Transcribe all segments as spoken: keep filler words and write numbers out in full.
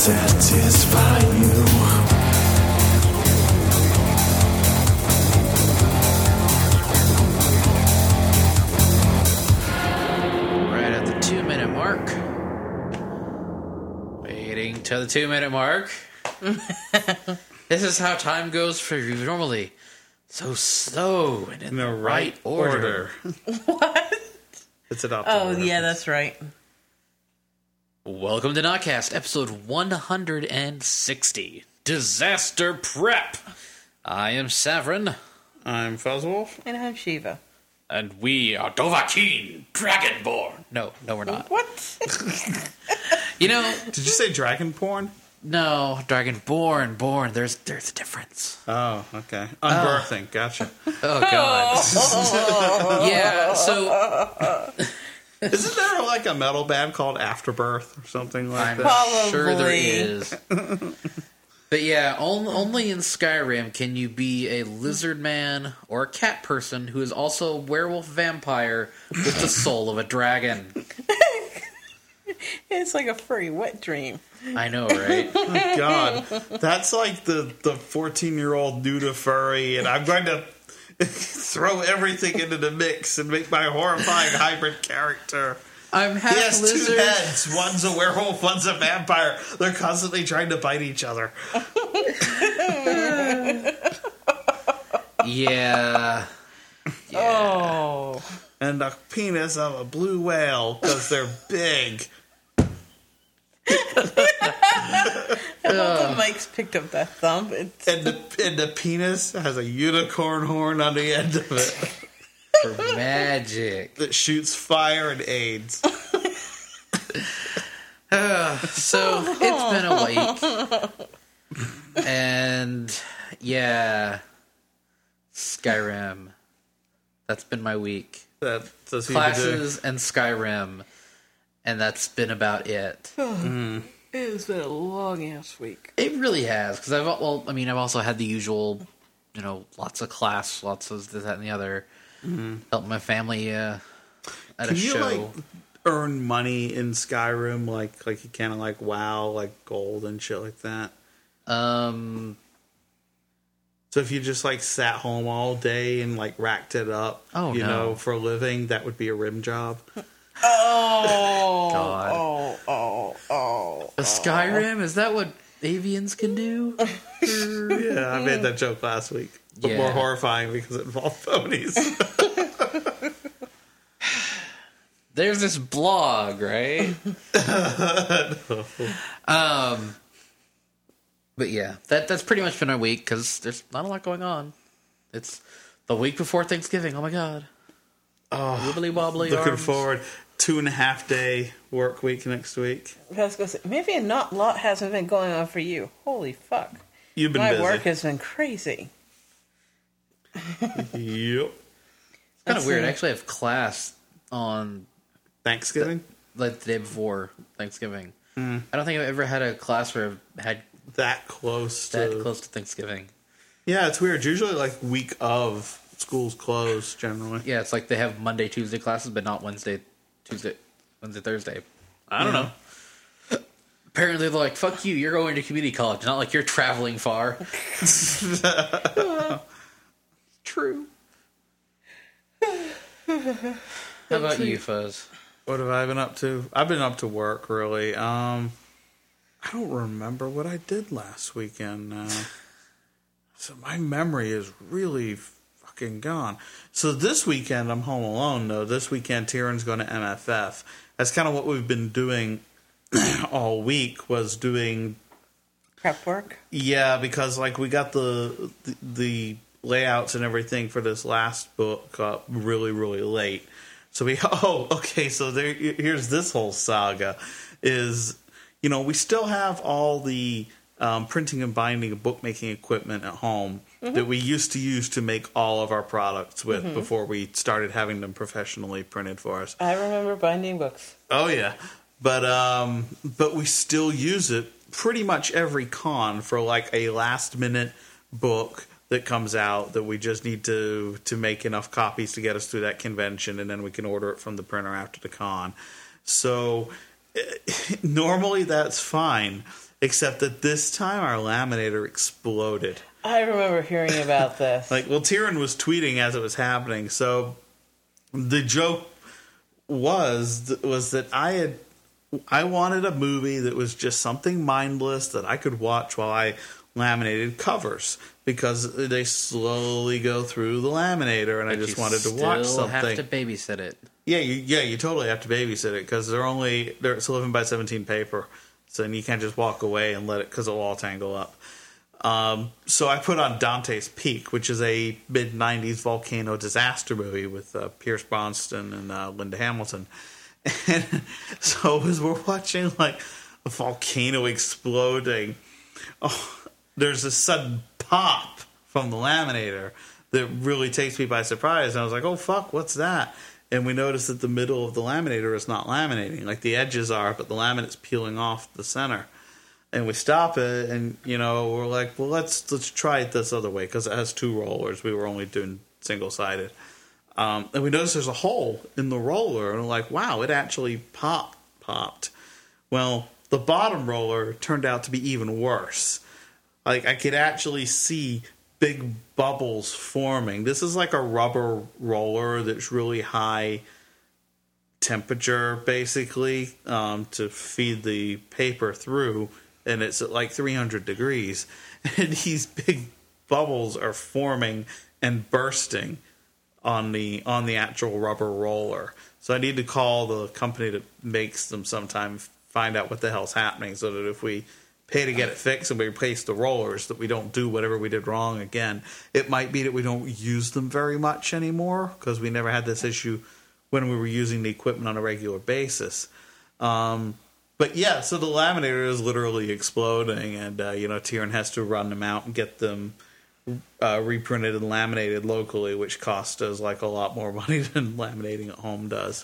satisfy you. Right at the two minute mark. Waiting till the two minute mark. This is how time goes for you normally. So slow and in, In the the right right order. What? It's an optimal Oh, reference. yeah, that's right. Welcome to Notcast, episode one hundred sixty. Disaster Prep. I am Savrin. I'm Fuzzwolf. And I'm Shiva. And we are Dovahkiin, Dragonborn. No, no, we're not. What? You know, Did you say dragon porn? no, Dragonborn, born. There's there's a difference. Oh, okay. Unbirthing. Gotcha. Oh, God. Yeah, so Isn't there like a metal band called Afterbirth or something like I'm that? sure there Probably. is. But yeah, on, only in Skyrim can you be a lizard man or a cat person who is also a werewolf vampire with the soul of a dragon. It's like a furry wet dream. I know, right? Oh, God. That's like the the fourteen-year-old Nuda furry, and I'm going to throw everything into the mix and make my horrifying hybrid character. I'm half He has lizard. two heads. One's a werewolf, one's a vampire. They're constantly trying to bite each other. Yeah. Yeah. Oh. And the penis of a blue whale, because they're big. I love that Mike's picked up that thump. It's, And the, and the penis has a unicorn horn on the end of it For magic. that shoots fire and AIDS. So it's been a week. And yeah. Skyrim. That's been my week. That does Classes and Skyrim. And that's been about it. it's been a long ass week. It really has, because I've well, I mean, I've also had the usual, you know, lots of class, lots of this, that, and the other. Mm-hmm. Help my family uh, at Can a you show. like earn money in Skyrim like like you can in like WoW, like gold and shit like that? Um, So if you just like sat home all day and like racked it up, Oh, you no. know, for a living, that would be a rim job. Oh. God. Oh, oh, oh. a Skyrim is that what avians can do? Yeah, I made that joke last week. But Yeah. more horrifying because it involved ponies. There's this blog, right? um, but yeah, that that's pretty much been our week because there's not a lot going on. It's the week before Thanksgiving. Oh my God! Oh, Wibbly wobbly. looking arms. forward. Two and a half day work week next week. I was gonna say, maybe a not lot hasn't been going on for you. Holy fuck. You've been My busy. work has been crazy. Yep. Kind That's of weird. a- I actually have class on Thanksgiving? like the day before Thanksgiving. Mm. I don't think I've ever had a class where I've had That close to... that close to Thanksgiving. Yeah, it's weird. Usually like week of school's closed generally. Yeah, it's like they have Monday, Tuesday classes, but not Wednesday, Tuesday, Wednesday, Thursday. I don't Yeah. know. Apparently, they're like, "Fuck you! You're going to community college. Not like you're traveling far." True. How about you, Fuzz? What have I been up to? I've been up to work, really. Um, I don't remember what I did last weekend now. So my memory is really fucking gone. So this weekend, I'm home alone, though. This weekend, Tieran's going to M F F. That's kind of what we've been doing all week, was doing... Prep work? Yeah, because, like, we got the, the, the layouts and everything for this last book up really, really late. So we, oh, okay, so there, here's this whole saga is, you know, we still have all the um, printing and binding and bookmaking equipment at home mm-hmm. that we used to use to make all of our products with mm-hmm. before we started having them professionally printed for us. I remember binding books. Oh, yeah. But, um, but we still use it pretty much every con for, like, a last-minute book that comes out that we just need to to make enough copies to get us through that convention, and then we can order it from the printer after the con. So normally that's fine, except that this time our laminator exploded. I remember hearing about this. Like, well, Tyrion was tweeting as it was happening. So the joke was was that I had I wanted a movie that was just something mindless that I could watch while I laminated covers, because they slowly go through the laminator, and But I just you wanted to watch still something. have to babysit it. Yeah, you, yeah, you totally have to babysit it because they're only they're it's eleven by seventeen paper, so you can't just walk away and let it because it'll all tangle up. Um, so I put on Dante's Peak, which is a mid nineties volcano disaster movie with uh, Pierce Brosnan and uh, Linda Hamilton. And so as we're watching like a volcano exploding, oh, there's a sudden pop from the laminator that really takes me by surprise. And I was like, oh, fuck, what's that? And we notice that the middle of the laminator is not laminating. Like the edges are, but the laminate's peeling off the center. And we stop it, and, you know, we're like, well, let's let's try it this other way, because it has two rollers. We were only doing single-sided. Um, and we notice there's a hole in the roller, and we're like, wow, it actually popped. popped. Well, the bottom roller turned out to be even worse. Like, I could actually see big bubbles forming. This is like a rubber roller that's really high temperature, basically, um, to feed the paper through, and it's at like three hundred degrees. And these big bubbles are forming and bursting on the on the actual rubber roller. So I need to call the company that makes them sometime, find out what the hell's happening, so that if we pay to get it fixed and we replace the rollers, that we don't do whatever we did wrong again. It might be that we don't use them very much anymore, because we never had this issue when we were using the equipment on a regular basis. Um, but yeah, so the laminator is literally exploding, and uh, you know, Tyrion has to run them out and get them uh, reprinted and laminated locally, which cost us like a lot more money than laminating at home does.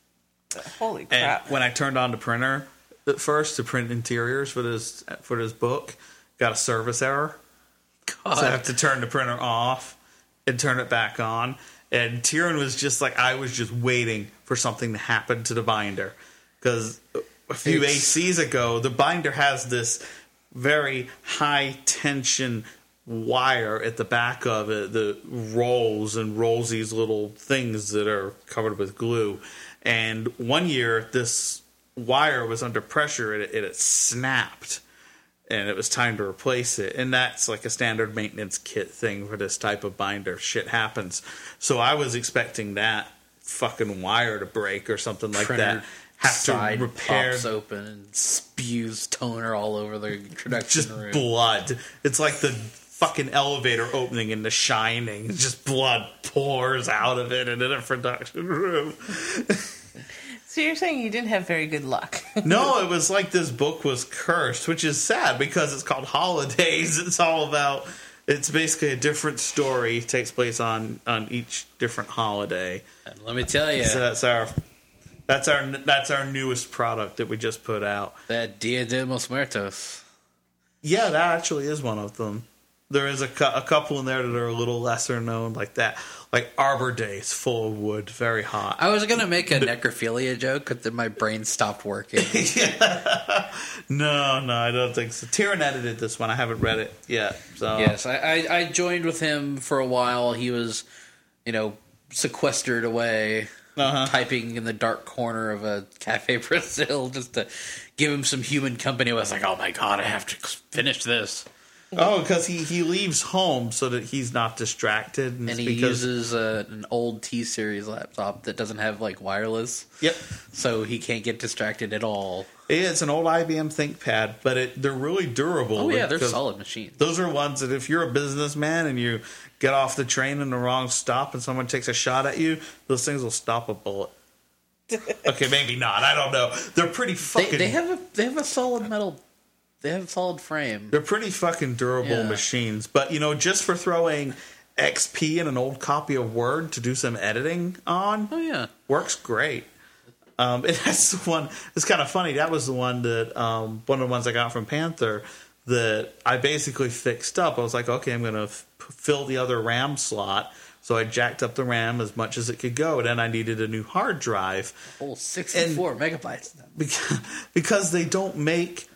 Holy crap. And when I turned on the printer at first to print interiors for this for this book, got a service error. God. So I have to turn the printer off and turn it back on. And Tyrion was just like, I was just waiting for something to happen to the binder. Because a few It's- A Cs ago, the binder has this very high tension wire at the back of it that rolls and rolls these little things that are covered with glue. And one year, this wire was under pressure and it, it, it snapped. And it was time to replace it. And that's like a standard maintenance kit thing for this type of binder. Shit happens. So I was expecting that fucking wire to break or something like Printer that. Have side to repair. pops open and spews toner all over the production Just room. blood. It's like the fucking elevator opening in The Shining. Just blood pours out of it into the production room. So you're saying you didn't have very good luck. No, it was like this book was cursed, which is sad because it's called Holidays. It's all about, it's basically a different story. It takes place on, on each different holiday. And let me tell you, So that's our that's our that's our newest product that we just put out. that Dia de los Muertos. Yeah, that actually is one of them. There is a, cu- a couple in there that are a little lesser known, like that, like Arbor Day. It's full of wood, very hot. I was gonna make a necrophilia joke, but then my brain stopped working. Yeah. No, no, I don't think so. Tyrion edited this one. I haven't read it yet. So Yes, I, I, I joined with him for a while. He was, you know, sequestered away, Uh-huh. typing in the dark corner of a Cafe Brazil just to give him some human company. I was like, oh my god, I have to finish this. Oh, because he, he leaves home so that he's not distracted. And, And it's he because, uses a, an old T-Series laptop that doesn't have, like, wireless. Yep. So he can't get distracted at all. It's an old I B M ThinkPad, but it, they're really durable. Oh, yeah, they're because solid machines. Those are ones that if you're a businessman and you get off the train in the wrong stop and someone takes a shot at you, those things will stop a bullet. Okay, maybe not. I don't know. They're pretty They, fucking... they have a they have a solid metal... They have a solid frame. They're pretty fucking durable Yeah. machines. But, you know, just for throwing X P in an old copy of Word to do some editing on, Oh, yeah. works great. Um, and that's the one, it's kind of funny. That was the one that, um, one of the ones I got from Panther that I basically fixed up. I was like, okay, I'm going to f- fill the other RAM slot. So I jacked up the RAM as much as it could go. And then I needed a new hard drive. Whole sixty-four megabytes. Because, because they don't make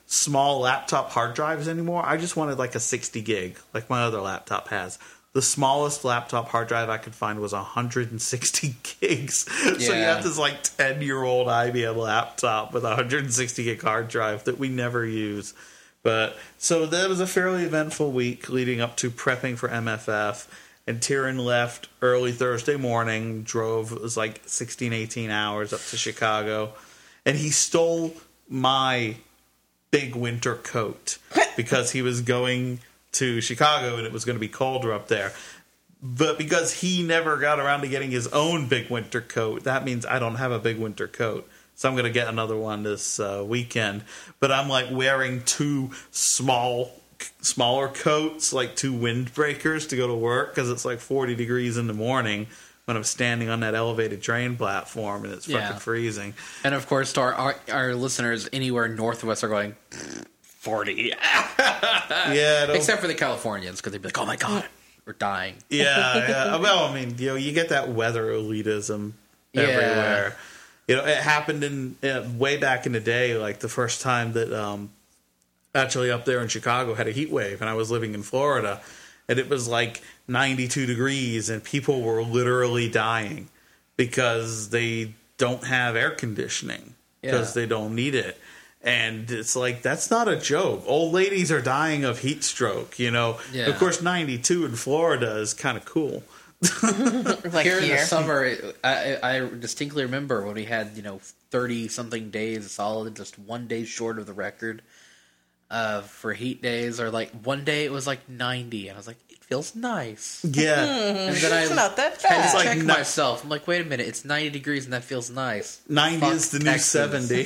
small laptop hard drives anymore. I just wanted like a sixty gig, like my other laptop has. The smallest laptop hard drive I could find was one hundred sixty gigs. So you Yeah. have this like ten-year-old I B M laptop with a one hundred sixty gig hard drive that we never use. But so that was a fairly eventful week leading up to prepping for M F F. And Tyrion left early Thursday morning, drove, it was like sixteen, eighteen hours up to Chicago. And he stole my big winter coat because he was going to Chicago and it was going to be colder up there. But because he never got around to getting his own big winter coat, that means I don't have a big winter coat. So I'm going to get another one this uh, weekend. But I'm like wearing two small, smaller coats, like two windbreakers to go to work because it's like forty degrees in the morning when I'm standing on that elevated train platform and it's fucking Yeah. freezing. And of course, to our, our our listeners anywhere north of us are going forty, Yeah, don't- except for the Californians because they'd be like, "Oh my god, we're dying." Yeah, yeah. Well, I mean, you know, you get that weather elitism Yeah. everywhere. You know, it happened in uh, way back in the day, like the first time that um, actually up there in Chicago had a heat wave, and I was living in Florida, and it was like ninety-two degrees, and people were literally dying because they don't have air conditioning because Yeah. they don't need it. And it's like, that's not a joke. Old ladies are dying of heat stroke, you know. Yeah. Of course, ninety-two in Florida is kind of cool. Like Here in the here. summer, it- I, I distinctly remember when we had, you know, thirty-something days solid, just one day short of the record uh, for heat days. Or, like, one day it was, like, ninety. And I was like, it feels nice. Yeah. And then It's I not that had bad. to like check ni- myself. I'm like, wait a minute, it's ninety degrees and that feels nice. ninety Fuck is the new Texas. seventy.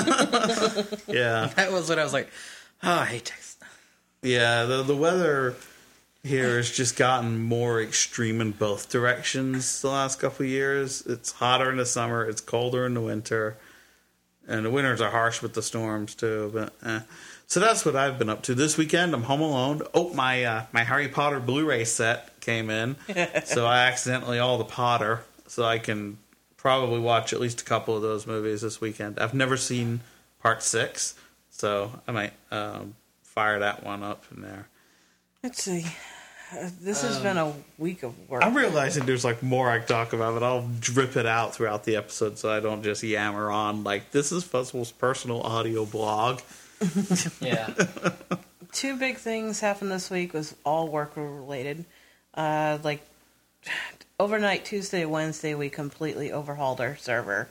Yeah. That was when I was like, oh, I hate Texas. Yeah, the the weather here has just gotten more extreme in both directions the last couple of years. It's hotter in the summer, it's colder in the winter, and the winters are harsh with the storms too. But eh. So that's what I've been up to this weekend. I'm home alone. Oh, my uh, my Harry Potter Blu-ray set came in, so I accidentally all the Potter, so I can probably watch at least a couple of those movies this weekend. I've never seen Part Six, so I might um, fire that one up in there. Let's see. Uh, this has been a week of work. I'm realizing there's like more I can talk about, but I'll drip it out throughout the episode so I don't just yammer on. Like, this is Fuzzball's personal audio blog. Yeah. Two big things happened this week. Was all work related. Uh, like overnight, Tuesday, Wednesday, we completely overhauled our server,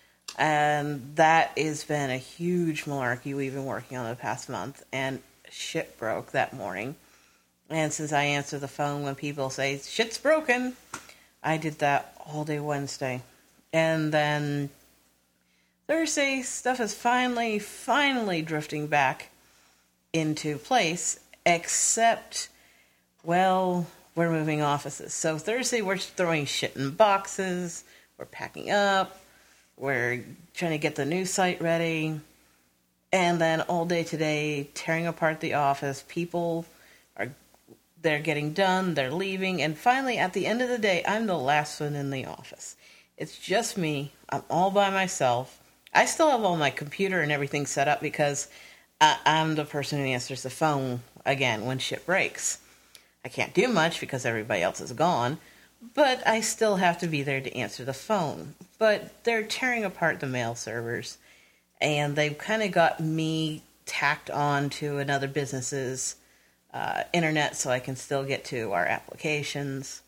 and that has been a huge malarkey we've been working on the past month. And shit broke that morning. And since I answer the phone when people say shit's broken, I did that all day Wednesday, and then Thursday, stuff is finally, finally drifting back into place, except, well, we're moving offices. So Thursday, we're throwing shit in boxes, we're packing up, we're trying to get the new site ready, and then all day today, tearing apart the office. People are, they're getting done, they're leaving, and finally, at the end of the day, I'm the last one in the office. It's just me. I'm all by myself. I still have all my computer and everything set up because I, I'm the person who answers the phone, again, when shit breaks. I can't do much because everybody else is gone, but I still have to be there to answer the phone. But they're tearing apart the mail servers, and they've kind of got me tacked on to another business's uh, internet so I can still get to our applications.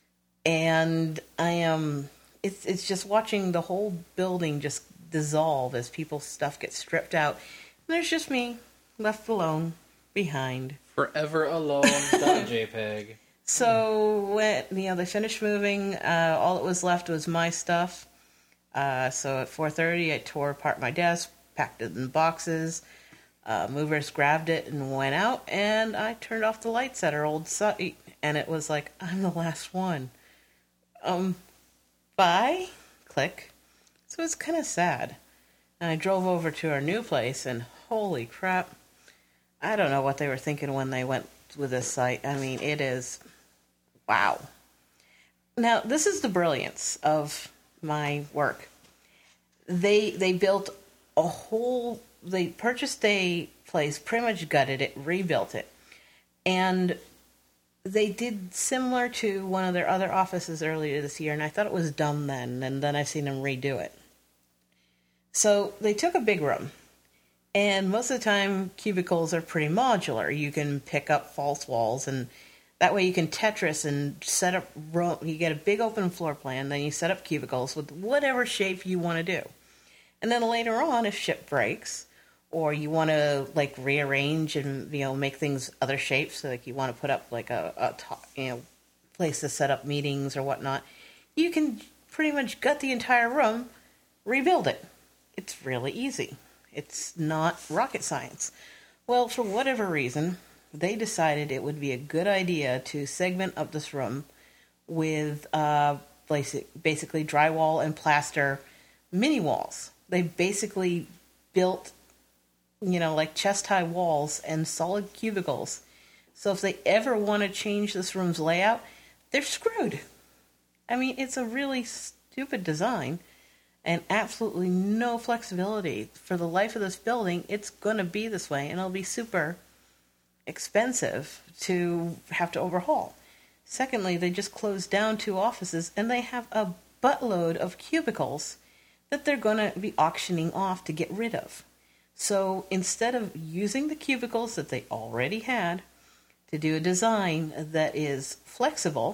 And I am... It's it's just watching the whole building just dissolve as people's stuff gets stripped out. And there's just me, left alone, behind. Forever alone. .jpg. So when you know they finished moving, uh, all that was left was my stuff. Uh, so at four thirty, I tore apart my desk, packed it in boxes. Uh, movers grabbed it and went out, and I turned off the lights at our old site, and it was like, I'm the last one. Um, bye? Click. So it's kind of sad. And I drove over to our new place, and holy crap, I don't know what they were thinking when they went with this site. I mean, it is, wow. Now, this is the brilliance of my work. They they built a whole, they purchased a place, pretty much gutted it, rebuilt it. And they did similar to one of their other offices earlier this year, and I thought it was dumb then, and then I've seen them redo it. So they took a big room, and most of the time cubicles are pretty modular. You can pick up false walls, and that way you can Tetris and set up, row, you get a big open floor plan, then you set up cubicles with whatever shape you want to do. And then later on, if shit breaks, or you want to like rearrange and, you know, make things other shapes, so like you want to put up like a, a top, you know, place to set up meetings or whatnot, you can pretty much gut the entire room, rebuild it. It's really easy. It's not rocket science. Well, for whatever reason, they decided it would be a good idea to segment up this room with uh, basic, basically drywall and plaster mini walls. They basically built, you know, like chest-high walls and solid cubicles. So if they ever want to change this room's layout, they're screwed. I mean, it's a really stupid design and absolutely no flexibility. For the life of this building, it's going to be this way, and it'll be super expensive to have to overhaul. Secondly, they just closed down two offices, and they have a buttload of cubicles that they're going to be auctioning off to get rid of. So instead of using the cubicles that they already had to do a design that is flexible,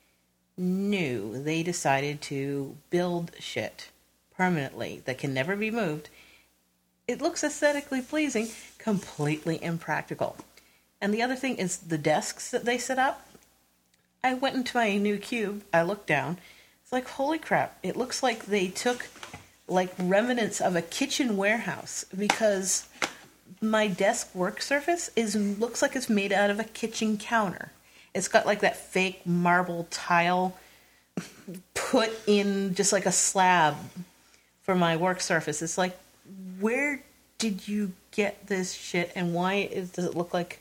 no, they decided to build shit permanently that can never be moved. It looks aesthetically pleasing, completely impractical. And the other thing is the desks that they set up. I went into my new cube, I looked down, it's like, holy crap, it looks like they took like remnants of a kitchen warehouse, because my desk work surface is looks like it's made out of a kitchen counter. It's got like that fake marble tile put in just like a slab for my work surface. It's like, where did you get this shit, and why is, does it look like...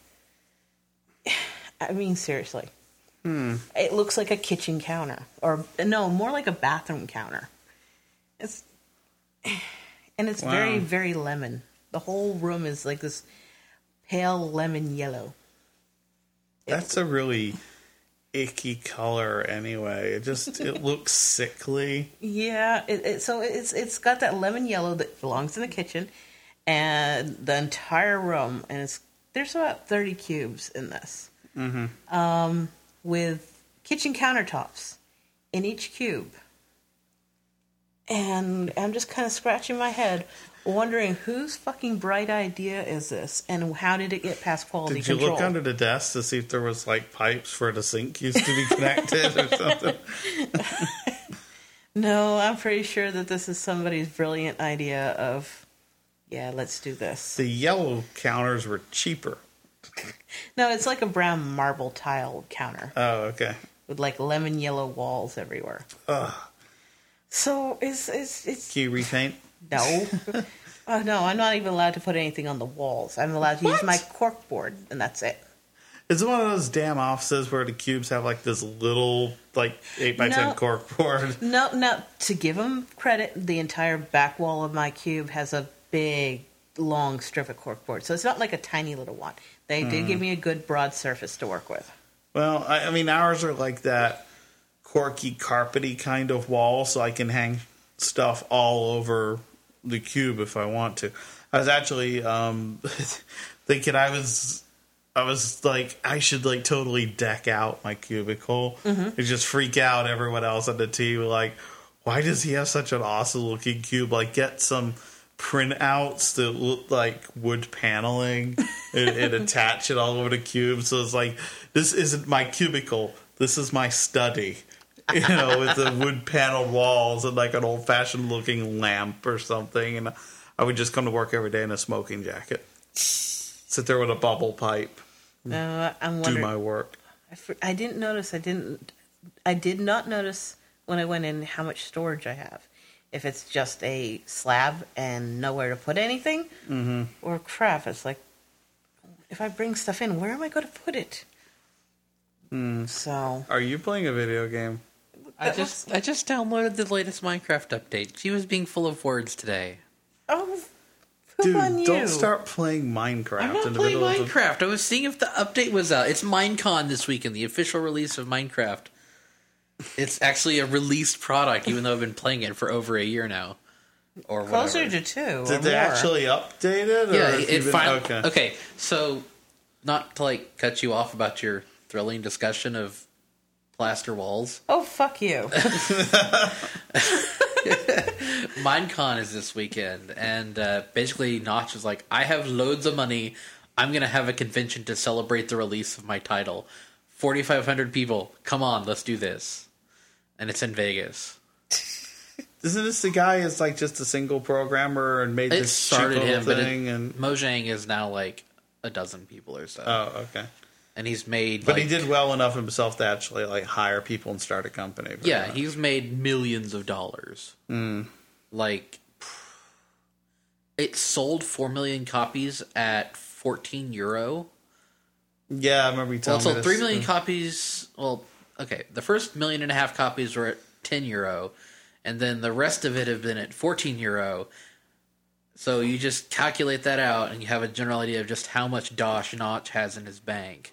I mean, seriously. Hmm. It looks like a kitchen counter. Or, no, more like a bathroom counter. It's... And it's wow. very, very lemon. The whole room is like this pale lemon yellow. That's it's, a really icky color anyway. It just, it looks sickly. Yeah, it, it, so it's it's got that lemon yellow that belongs in the kitchen, and the entire room, and it's there's about thirty cubes in this. Mm-hmm. Um, with kitchen countertops in each cube. And I'm just kind of scratching my head, wondering whose fucking bright idea is this, and how did it get past quality control? Did you look under the desk to see if there was like pipes for the sink used to be connected or something? No, I'm pretty sure that this is somebody's brilliant idea of, yeah, let's do this. The yellow counters were cheaper. No, it's like a brown marble tile counter. Oh, okay. With like lemon yellow walls everywhere. Ugh. So it's it's it's. Can you repaint? No, oh no, I'm not even allowed to put anything on the walls. I'm allowed to what? use my cork board, and that's it. It's one of those damn offices where the cubes have like this little like eight by no, ten cork board. No, no. To give them credit, the entire back wall of my cube has a big, long strip of cork board, so it's not like a tiny little one. They mm. did give me a good broad surface to work with. Well, I, I mean, ours are like that corky, carpety kind of wall, so I can hang stuff all over the cube if I want to. I was actually um, thinking I was, I was like, I should like totally deck out my cubicle mm-hmm. and just freak out everyone else on the team. Like, why does he have such an awesome looking cube? Like, get some printouts that look like wood paneling and, and attach it all over the cube. So it's like, this isn't my cubicle. This is my study. You know, with the wood paneled walls and like an old fashioned looking lamp or something. And I would just come to work every day in a smoking jacket. Sit there with a bubble pipe. No, I'm do my work. I, I didn't notice. I didn't. I did not notice when I went in how much storage I have. If it's just a slab and nowhere to put anything, mm-hmm. or crap, it's like, if I bring stuff in, where am I going to put it? Mm. So, are you playing a video game? I just I just downloaded the latest Minecraft update. She was being full of words today. Oh, Dude, on you? don't start playing Minecraft I'm not in the playing middle of Minecraft. I was seeing if the update was out. It's Minecon this weekend, the official release of Minecraft. It's actually a released product, even though I've been playing it for over a year now. Or Closer whatever. to two. the... Did they actually update it? Or Yeah, have it, you it been- finally. Okay. Okay, so not to like cut you off about your thrilling discussion of plaster walls. Oh, fuck you. Minecon is this weekend, and uh, basically Notch was like, I have loads of money. I'm going to have a convention to celebrate the release of my title. forty-five hundred people. Come on, let's do this. And it's in Vegas. Isn't this the guy is like just a single programmer and made It this started cheap him, little but thing? it, and Mojang is now like a dozen people or so. Oh, okay. And he's made But like, he did well enough himself to actually like hire people and start a company. pretty Yeah, much. he's made millions of dollars. Mm. Like, it sold four million copies at fourteen euro. Yeah, I remember you Well, telling it me sold this. three million copies. Well, okay, the first million and a half copies were at ten euro, and then the rest of it have been at fourteen euro. So you just calculate that out, and you have a general idea of just how much Dosh Notch has in his bank.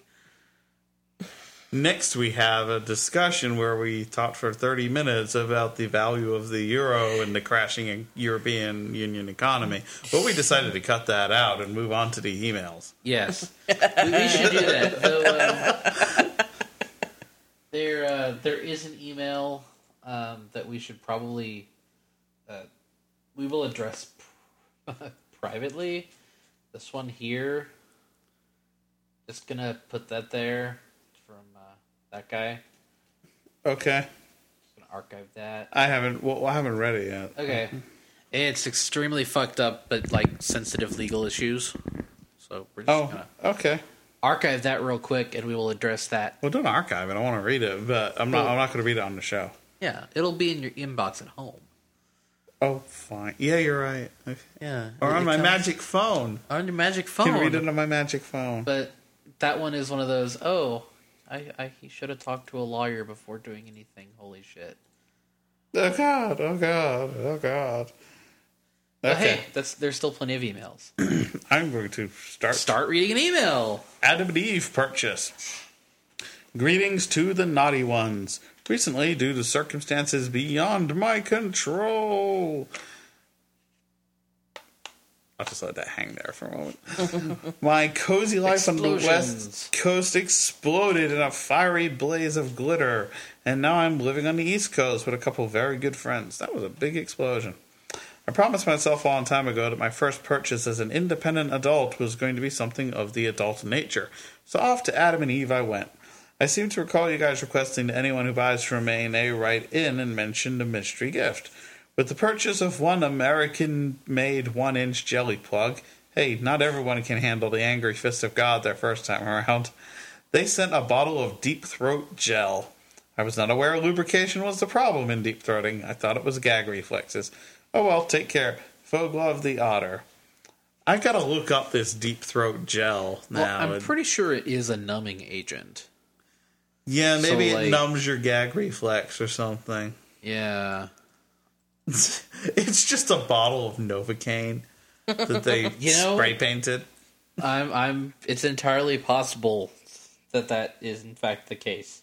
Next, we have a discussion where we talked for thirty minutes about the value of the euro and the crashing European Union economy. But we decided to cut that out and move on to the emails. Yes, we, we should do that. Though, um, there, uh, there is an email um, that we should probably uh, we will address privately. This one here, just gonna put that there from uh, that guy. Okay. Just gonna archive that. I haven't. Well, I haven't read it yet. Okay, it's extremely fucked up, but like sensitive legal issues. So we're just Oh, gonna okay. archive that real quick, and we will address that. Well, don't archive it. I want to read it, but I'm not. Well- I'm not going to read it on the show. Yeah, it'll be in your inbox at home. Oh, fine. Yeah, you're right. Okay. Yeah, Or on it my comes- magic phone. on your magic I phone. can read it on my magic phone. But that one is one of those. Oh, I, I he should have talked to a lawyer before doing anything. Holy shit! Oh God! Oh God! Oh God! But Okay, hey, that's there's still plenty of emails. I'm going to start. Start reading an email. Adam and Eve purchase. Greetings to the naughty ones. Recently, due to circumstances beyond my control. I'll just let that hang there for a moment. My cozy life on the Explosions. West Coast exploded in a fiery blaze of glitter, and now I'm living on the East Coast with a couple of very good friends. That was a big explosion. I promised myself a long time ago that my first purchase as an independent adult was going to be something of the adult nature. So off to Adam and Eve I went. I seem to recall you guys requesting to anyone who buys from A and A write in and mention a mystery gift. With the purchase of one American-made one-inch jelly plug, hey, not everyone can handle the angry fist of God their first time around, they sent a bottle of Deep Throat gel. I was not aware lubrication was the problem in deep throating. I thought it was gag reflexes. Oh well, take care. Foglove the Otter. I gotta look up this Deep Throat gel now. Well, I'm pretty sure it is a numbing agent. Yeah, maybe So, it like- numbs your gag reflex or something. Yeah. It's just a bottle of Novocaine that they You know- spray painted. I'm I'm it's entirely possible that that is in fact the case.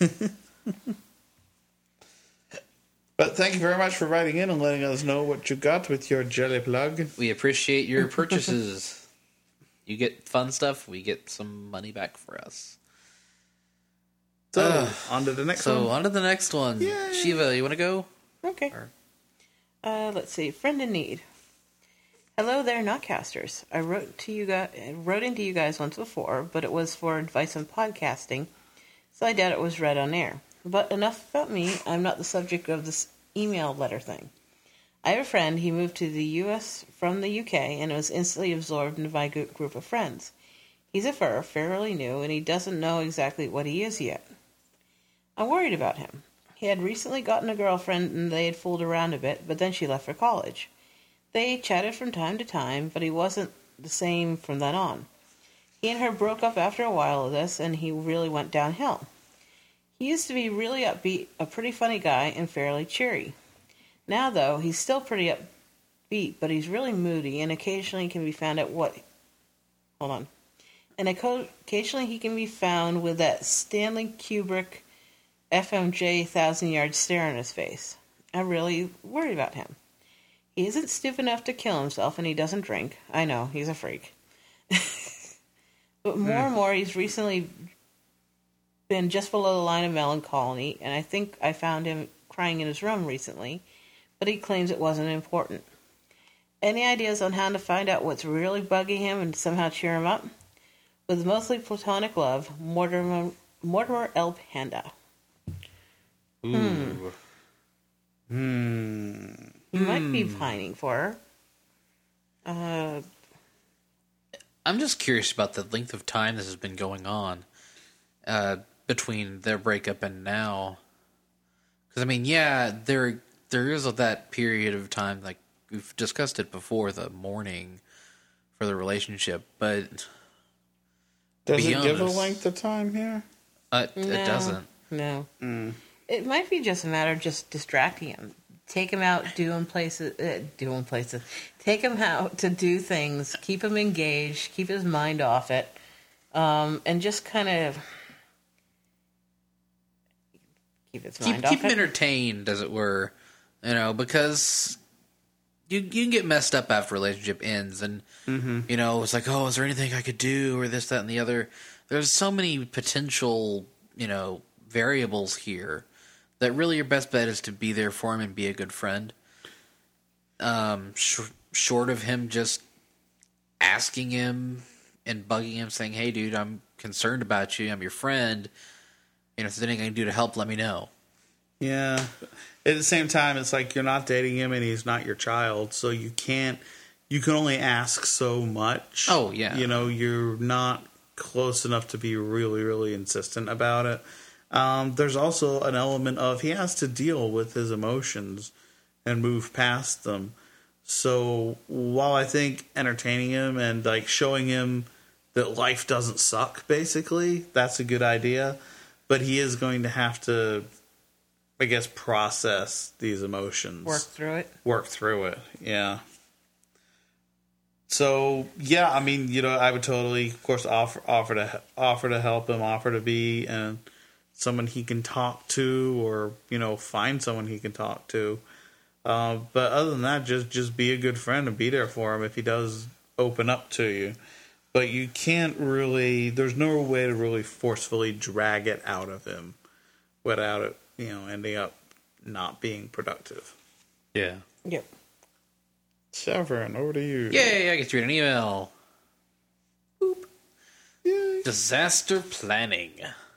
But thank you very much for writing in and letting us know what you got with your jelly plug. We appreciate your purchases. You get fun stuff, we get some money back for us. So, Ugh. on to the next So one. on to the next one. Yay. Shiva, you want to go? Okay. Uh, let's see. Friend in need. Hello there, Notcasters. I wrote to you guys, wrote into you guys once before, but it was for advice on podcasting, so I doubt it was read on air. But enough about me. I'm not the subject of this email letter thing. I have a friend. He moved to the U S from the U K and was instantly absorbed into my group of friends. He's a fur, fairly new, and he doesn't know exactly what he is yet. I'm worried about him. He had recently gotten a girlfriend and they had fooled around a bit, but then she left for college. They chatted from time to time, but he wasn't the same from then on. He and her broke up after a while of this, and he really went downhill. He used to be really upbeat, a pretty funny guy, and fairly cheery. Now, though, he's still pretty up, beat, but he's really moody, and occasionally can be found at what? Hold on. And occasionally he can be found with that Stanley Kubrick F M J thousand yard stare on his face. I really worry about him. He isn't stupid enough to kill himself, and he doesn't drink. I know, he's a freak. But more mm. and more, he's recently been just below the line of melancholy, and I think I found him crying in his room recently, but he claims it wasn't important. Any ideas on how to find out what's really bugging him and somehow cheer him up? With mostly platonic love, Mortimer, Mortimer L. Panda. Ooh. Hmm. Hmm. He might be pining for her. Uh, I'm just curious about the length of time this has been going on uh, between their breakup and now. Because, I mean, yeah, there there is that period of time, like we've discussed it before, the mourning for the relationship, but... Does it give honest, a length of time here? Uh, no, it doesn't. No. Mm. It might be just a matter of just distracting him. Take him out, do him places, uh, do him places. Take him out to do things, keep him engaged, keep his mind off it, um, and just kind of keep his mind keep, off keep it. Keep him entertained, as it were, you know, because you you can get messed up after a relationship ends, and mm-hmm. you know, it's like, oh, is there anything I could do, or this, that, and the other? There's so many potential, you know, variables here that really your best bet is to be there for him and be a good friend. Um, sh- short of him just asking him and bugging him, saying, "Hey, dude, I'm concerned about you. I'm your friend. You know, if there's anything I can do to help, let me know." Yeah. At the same time, it's like you're not dating him and he's not your child, so you can't. You can only ask so much. Oh yeah. You know, you're not close enough to be really, really insistent about it. Um, there's also an element of he has to deal with his emotions and move past them. So while I think entertaining him and like showing him that life doesn't suck, basically, that's a good idea. But he is going to have to, I guess, process these emotions. Work through it. Work through it, yeah. So yeah, I mean, you know, I would totally, of course, offer offer to offer to help him, offer to be and. someone he can talk to, or you know, find someone he can talk to. Uh, but other than that, just just be a good friend and be there for him if he does open up to you. But you can't really. There's no way to really forcefully drag it out of him without it, you know, ending up not being productive. Yeah. Yep. Severin, over to you. Yay! I get to read an email. Boop. Yay. Disaster planning.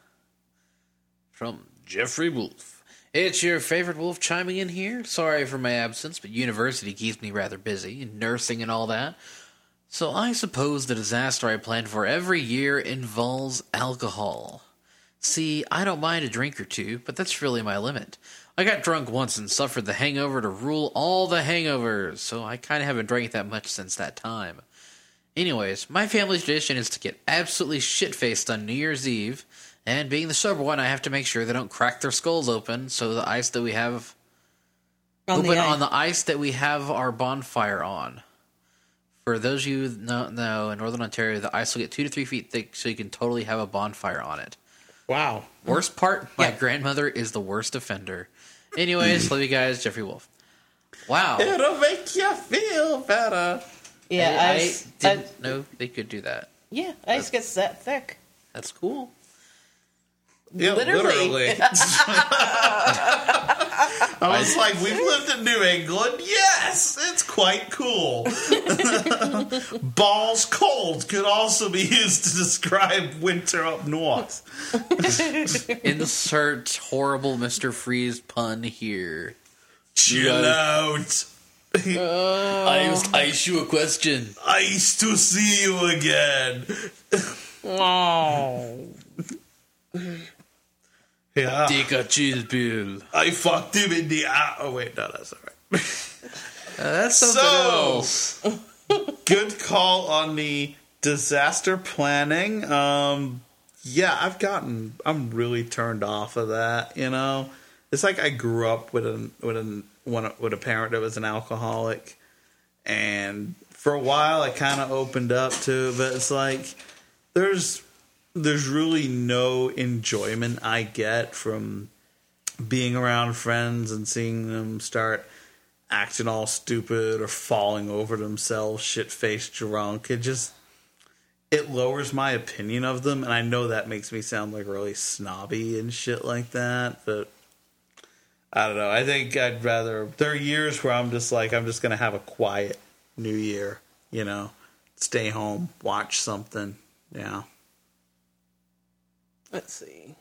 From Jeffrey Wolf. It's your favorite wolf chiming in here. Sorry for my absence, but university keeps me rather busy, nursing and all that. So I suppose the disaster I plan for every year involves alcohol. See, I don't mind a drink or two, but that's really my limit. I got drunk once and suffered the hangover to rule all the hangovers, so I kind of haven't drank that much since that time. Anyways, my family's tradition is to get absolutely shit-faced on New Year's Eve. And being the sober one, I have to make sure they don't crack their skulls open, so the ice that we have on open the ice. on the ice that we have our bonfire on. For those of you who know, know, in Northern Ontario, the ice will get two to three feet thick, so you can totally have a bonfire on it. Wow. Worst part, my yeah. grandmother is the worst offender. Anyways, love you guys, Jeffrey Wolf. Wow. It'll make you feel better. Yeah, I, ice, I didn't I, know they could do that. Yeah, ice gets that thick. That's cool. Yeah, literally. literally. I was like, we've lived in New England. Yes, it's quite cool. Balls cold could also be used to describe winter up north. Insert horrible Mister Freeze pun here. Chill out. Uh, I must ice you a question. Nice to see you again. Oh. Yeah. Take a chill pill. I fucked him in the eye. Oh, wait, no, that's all right. Uh, that's something So- else. Good call on the disaster planning. Um, yeah, I've gotten, I'm really turned off of that, you know? It's like I grew up with a, with a, one, with a parent that was an alcoholic. And for a while, I kind of opened up to it, but it's like there's there's really no enjoyment I get from being around friends and seeing them start acting all stupid or falling over themselves, shit-faced drunk. It just, it lowers my opinion of them, and I know that makes me sound like really snobby and shit like that, but I don't know. I think I'd rather, there are years where I'm just like, I'm just going to have a quiet New Year, you know, stay home, watch something, yeah. Let's see.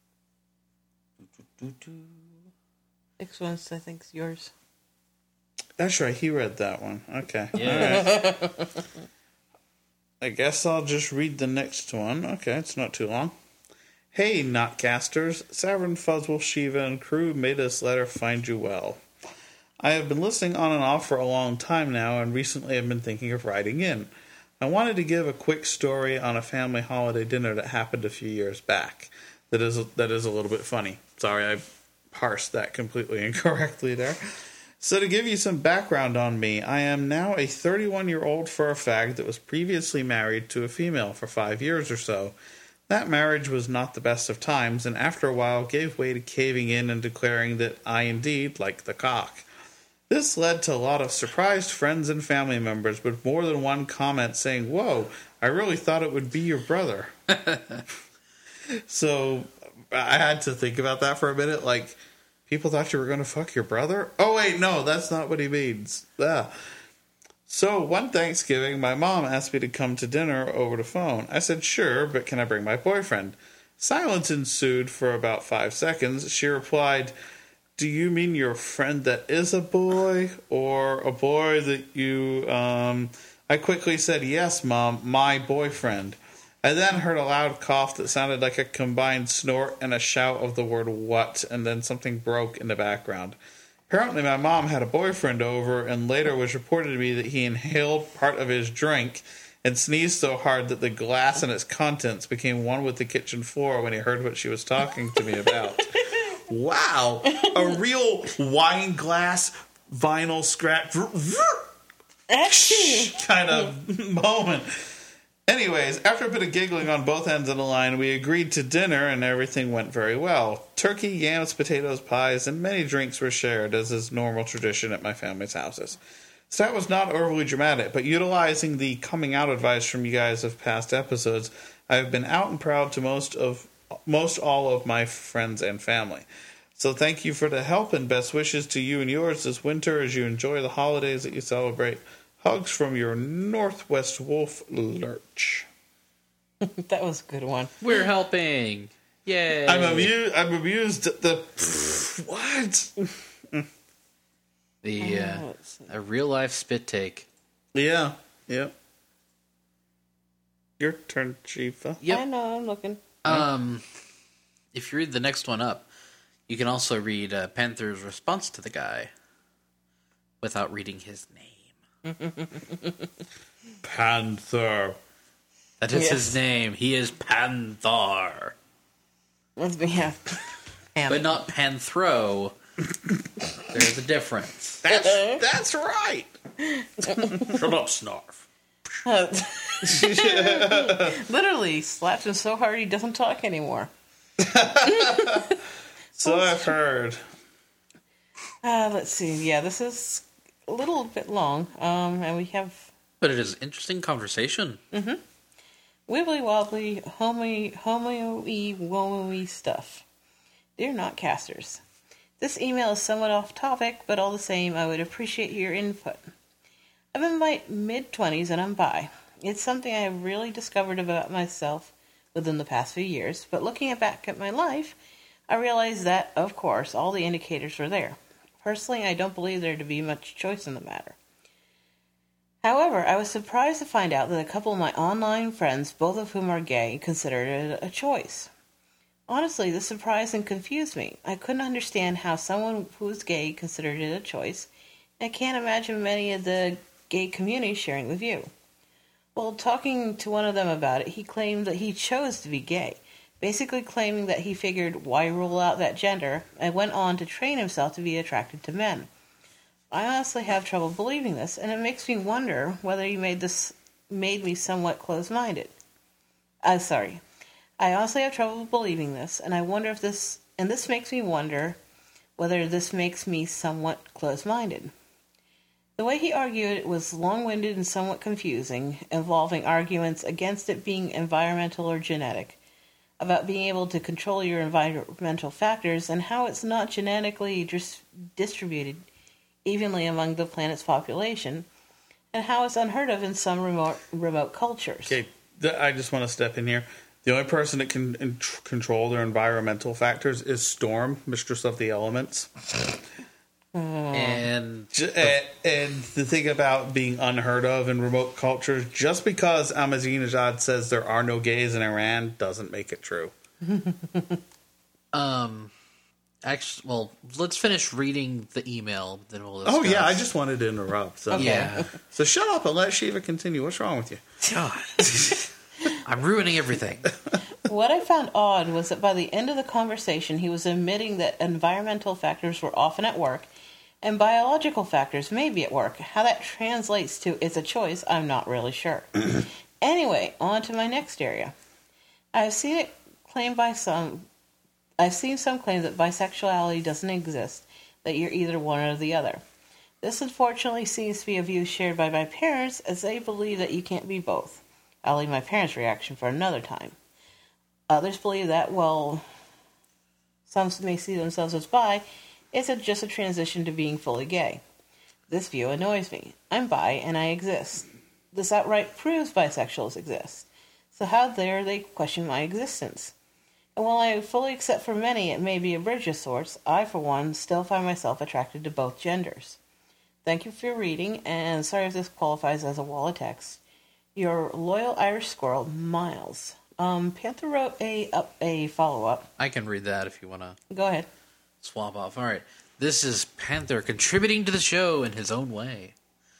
Next one's, I think, is yours. That's right, he read that one. Okay. Yeah. All right. I guess I'll just read the next one. Okay, it's not too long. Hey, Notcasters. Savern, Fuzzle, Shiva, and crew made this letter find you well. I have been listening on and off for a long time now, and recently I've been thinking of writing in. I wanted to give a quick story on a family holiday dinner that happened a few years back. That is that is a little bit funny. Sorry, I parsed that completely incorrectly there. So to give you some background on me, I am now a thirty-one-year-old fur fag that was previously married to a female for five years or so. That marriage was not the best of times, and after a while gave way to caving in and declaring that I indeed like the cock. This led to a lot of surprised friends and family members, with more than one comment saying, "Whoa, I really thought it would be your brother." So I had to think about that for a minute. Like, people thought you were going to fuck your brother? Oh, wait, no, that's not what he means. Ah. So one Thanksgiving, my mom asked me to come to dinner over the phone. I said, sure, but can I bring my boyfriend? Silence ensued for about five seconds. She replied, do you mean your friend that is a boy, or a boy that you, um... I quickly said, yes, Mom, my boyfriend. I then heard a loud cough that sounded like a combined snort and a shout of the word what, and then something broke in the background. Apparently my mom had a boyfriend over, and later was reported to me that he inhaled part of his drink and sneezed so hard that the glass and its contents became one with the kitchen floor when he heard what she was talking to me about. Wow! A real wine glass vinyl scratch kind of moment. Anyways, after a bit of giggling on both ends of the line, we agreed to dinner and everything went very well. Turkey, yams, potatoes, pies, and many drinks were shared, as is normal tradition at my family's houses. So that was not overly dramatic, but utilizing the coming out advice from you guys of past episodes, I have been out and proud to most of most all of my friends and family. So thank you for the help, and best wishes to you and yours this winter as you enjoy the holidays that you celebrate. Hugs from your Northwest Wolf Lurch. That was a good one. We're helping. Yay. I'm amused. I'm amused at the what? The uh, a real life spit take. Yeah. Yep. Your turn, Chifa. Yep. I know. I'm looking. Um, if you read the next one up, you can also read uh, Panther's response to the guy without reading his name. Panther. That is Yes. his name. He is Panther. Let's be have. But not Panthro. There's a difference. That's that's right. Shut up, Snarf. Literally slapped him so hard he doesn't talk anymore. So I've heard. Uh, let's see. Yeah, this is a little bit long, um, and we have But it is an interesting conversation. wibbly wobbly, homey, homey, woey stuff. Dear Notcasters, this email is somewhat off topic, but all the same, I would appreciate your input. I'm in my mid-twenties and I'm bi. It's something I have really discovered about myself within the past few years, but looking back at my life, I realized that, of course, all the indicators were there. Personally, I don't believe there to be much choice in the matter. However, I was surprised to find out that a couple of my online friends, both of whom are gay, considered it a choice. Honestly, this surprised and confused me. I couldn't understand how someone who was gay considered it a choice, and I can't imagine many of the gay community sharing the view. While talking to one of them about it, he claimed that he chose to be gay, basically claiming that he figured, why rule out that gender, and went on to train himself to be attracted to men. I honestly have trouble believing this, and it makes me wonder whether you made this made me somewhat close-minded. Uh, sorry. I honestly have trouble believing this, and I wonder if this and this makes me wonder whether this makes me somewhat close-minded. The way he argued it was long-winded and somewhat confusing, involving arguments against it being environmental or genetic, about being able to control your environmental factors, and how it's not genetically dis- distributed evenly among the planet's population, and how it's unheard of in some remote remote cultures. Okay, th- I just want to step in here. The only person that can in- control their environmental factors is Storm, Mistress of the Elements. And J- and, and the thing about being unheard of in remote cultures, just because Ahmadinejad says there are no gays in Iran doesn't make it true. um, actually, well, let's finish reading the email. Then we'll discuss. Oh yeah, I just wanted to interrupt. So. Yeah. So shut up and let Shiva continue. What's wrong with you? God, I'm ruining everything. What I found odd was that by the end of the conversation, he was admitting that environmental factors were often at work, and biological factors may be at work. How that translates to it's a choice, I'm not really sure. Anyway, on to my next area. I've seen it claimed by some. I've seen some claim that bisexuality doesn't exist, that you're either one or the other. This unfortunately seems to be a view shared by my parents, as they believe that you can't be both. I'll leave my parents' reaction for another time. Others believe that, well, some may see themselves as bi, it's a, just a transition to being fully gay. This view annoys me. I'm bi and I exist. This outright proves bisexuals exist. So how dare they question my existence? And while I fully accept for many it may be a bridge of sorts, I, for one, still find myself attracted to both genders. Thank you for your reading, and sorry if this qualifies as a wall of text. Your loyal Irish squirrel, Miles. Um, Panther wrote a up a follow-up. I can read that if you want to Go ahead. swap off. All right. This is Panther contributing to the show in his own way.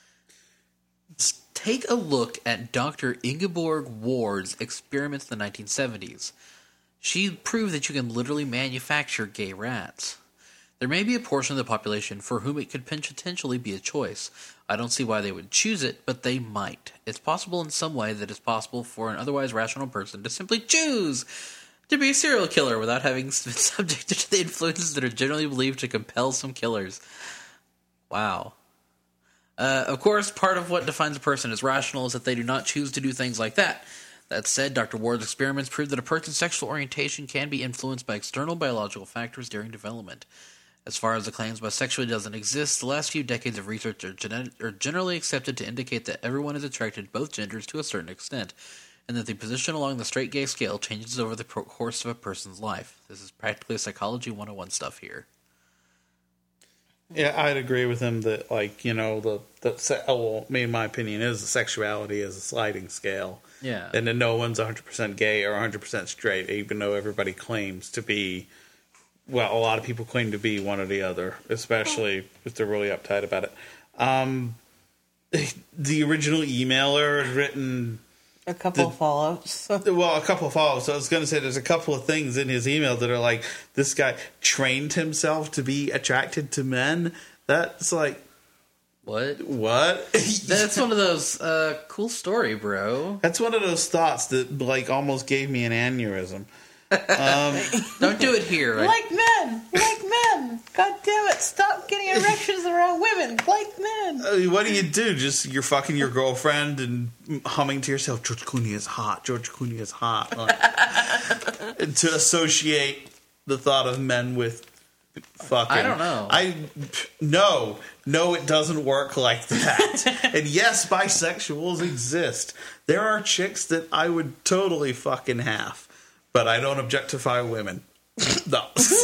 Let's take a look at Doctor Ingeborg Ward's experiments in the nineteen seventies. She proved that you can literally manufacture gay rats. There may be a portion of the population for whom it could potentially be a choice. I don't see why they would choose it, but they might. It's possible in some way that it's possible for an otherwise rational person to simply choose to be a serial killer without having been subjected to the influences that are generally believed to compel some killers. Wow. Uh, of course, part of what defines a person as rational is that they do not choose to do things like that. That said, Doctor Ward's experiments prove that a person's sexual orientation can be influenced by external biological factors during development. As far as the claims bisexuality doesn't exist, the last few decades of research are, genet- are generally accepted to indicate that everyone is attracted to both genders to a certain extent, and that the position along the straight-gay scale changes over the pro- course of a person's life. This is practically Psychology one oh one stuff here. Yeah, I'd agree with him that, like, you know, the, the se- oh, well, me, in my opinion, is the sexuality is a sliding scale. Yeah. And then no one's one hundred percent gay or one hundred percent straight, even though everybody claims to be, well, a lot of people claim to be one or the other, especially if they're really uptight about it. Um, the original emailer had written... A couple The- of follow-ups. Well, a couple of follow-ups. So I was going to say there's a couple of things in his email that are like, this guy trained himself to be attracted to men. That's like, What? what? That's one of those, uh, cool story, bro. That's one of those thoughts that, like, almost gave me an aneurysm. Um, Don't do it here. Right? Like men! Like men! God damn it, stop getting erections around women! Like men! uh, what do you do? Just you're fucking your girlfriend and humming to yourself, George Clooney is hot, George Clooney is hot. Like, to associate the thought of men with fucking. I don't know. I no, no, it doesn't work like that. And yes, bisexuals exist. There are chicks that I would totally fucking have, but I don't objectify women. No.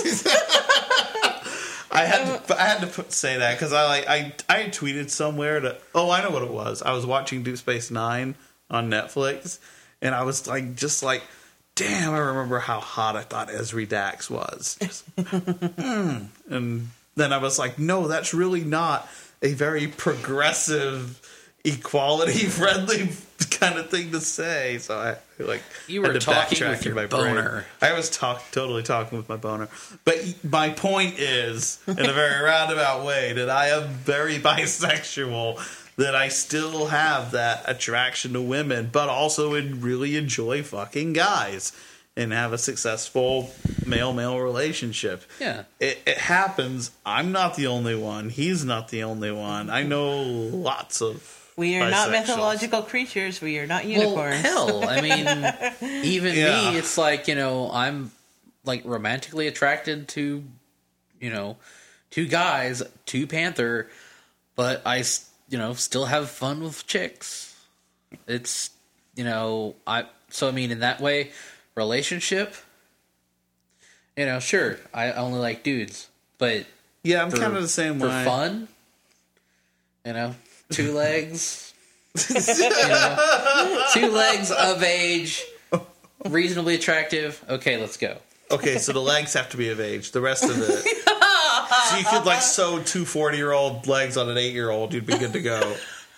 I had to, I had to put, say that because I like I I tweeted somewhere that oh I know what it was. I was watching Deep Space Nine on Netflix, and I was like just like, damn, I remember how hot I thought Ezri Dax was. Just, mm. And then I was like, no, that's really not a very progressive equality friendly kind of thing to say. So I like You were had to talking backtrack with in your my brain. boner. I was talk totally talking with my boner. But my point is, in a very roundabout way, that I am very bisexual. That I still have that attraction to women, but also would really enjoy fucking guys and have a successful male-male relationship. Yeah. It, it happens. I'm not the only one. He's not the only one. I know lots of We are not bisexuals. mythological creatures. We are not Well, unicorns. hell, I mean, even Yeah. me, it's like, you know, I'm like romantically attracted to, you know, two guys, two Panther, but I, s- you know, still have fun with chicks. It's, you know, I, so I mean, in that way, relationship, you know, sure, I only like dudes, but Yeah, I'm for, kind of the same for way. fun, you know, two legs, you know, two legs of age, reasonably attractive. Okay, let's go. Okay, so the legs have to be of age. The rest of it. So you could like sew two forty-year-old legs on an eight-year-old. You'd be good to go.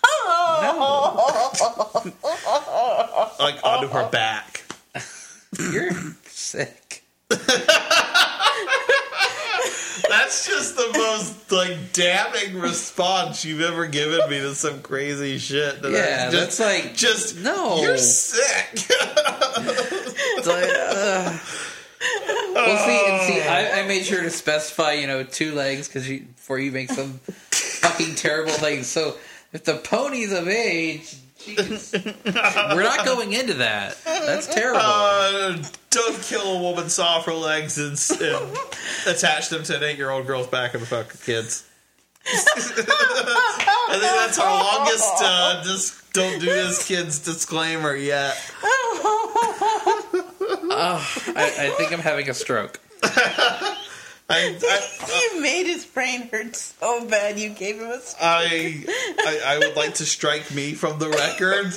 Like onto her back. You're sick. That's just the most like damning response you've ever given me to some crazy shit. That Yeah, I that's just, like just no. You're sick. It's like, uh. Well, see, and see, I, I made sure to specify, you know, two legs because you before you make some fucking terrible things. So if the pony's of age, jeez, we're not going into that. That's terrible. Uh, don't kill a woman, saw off her legs, and, and attach them to an eight-year-old girl's back and fuck kids. I think that's our longest uh, just don't do this kids disclaimer yet. Oh, I, I think I'm having a stroke. I, I, You made his brain hurt so bad you gave him a stroke. I, I, I would like to strike me from the record.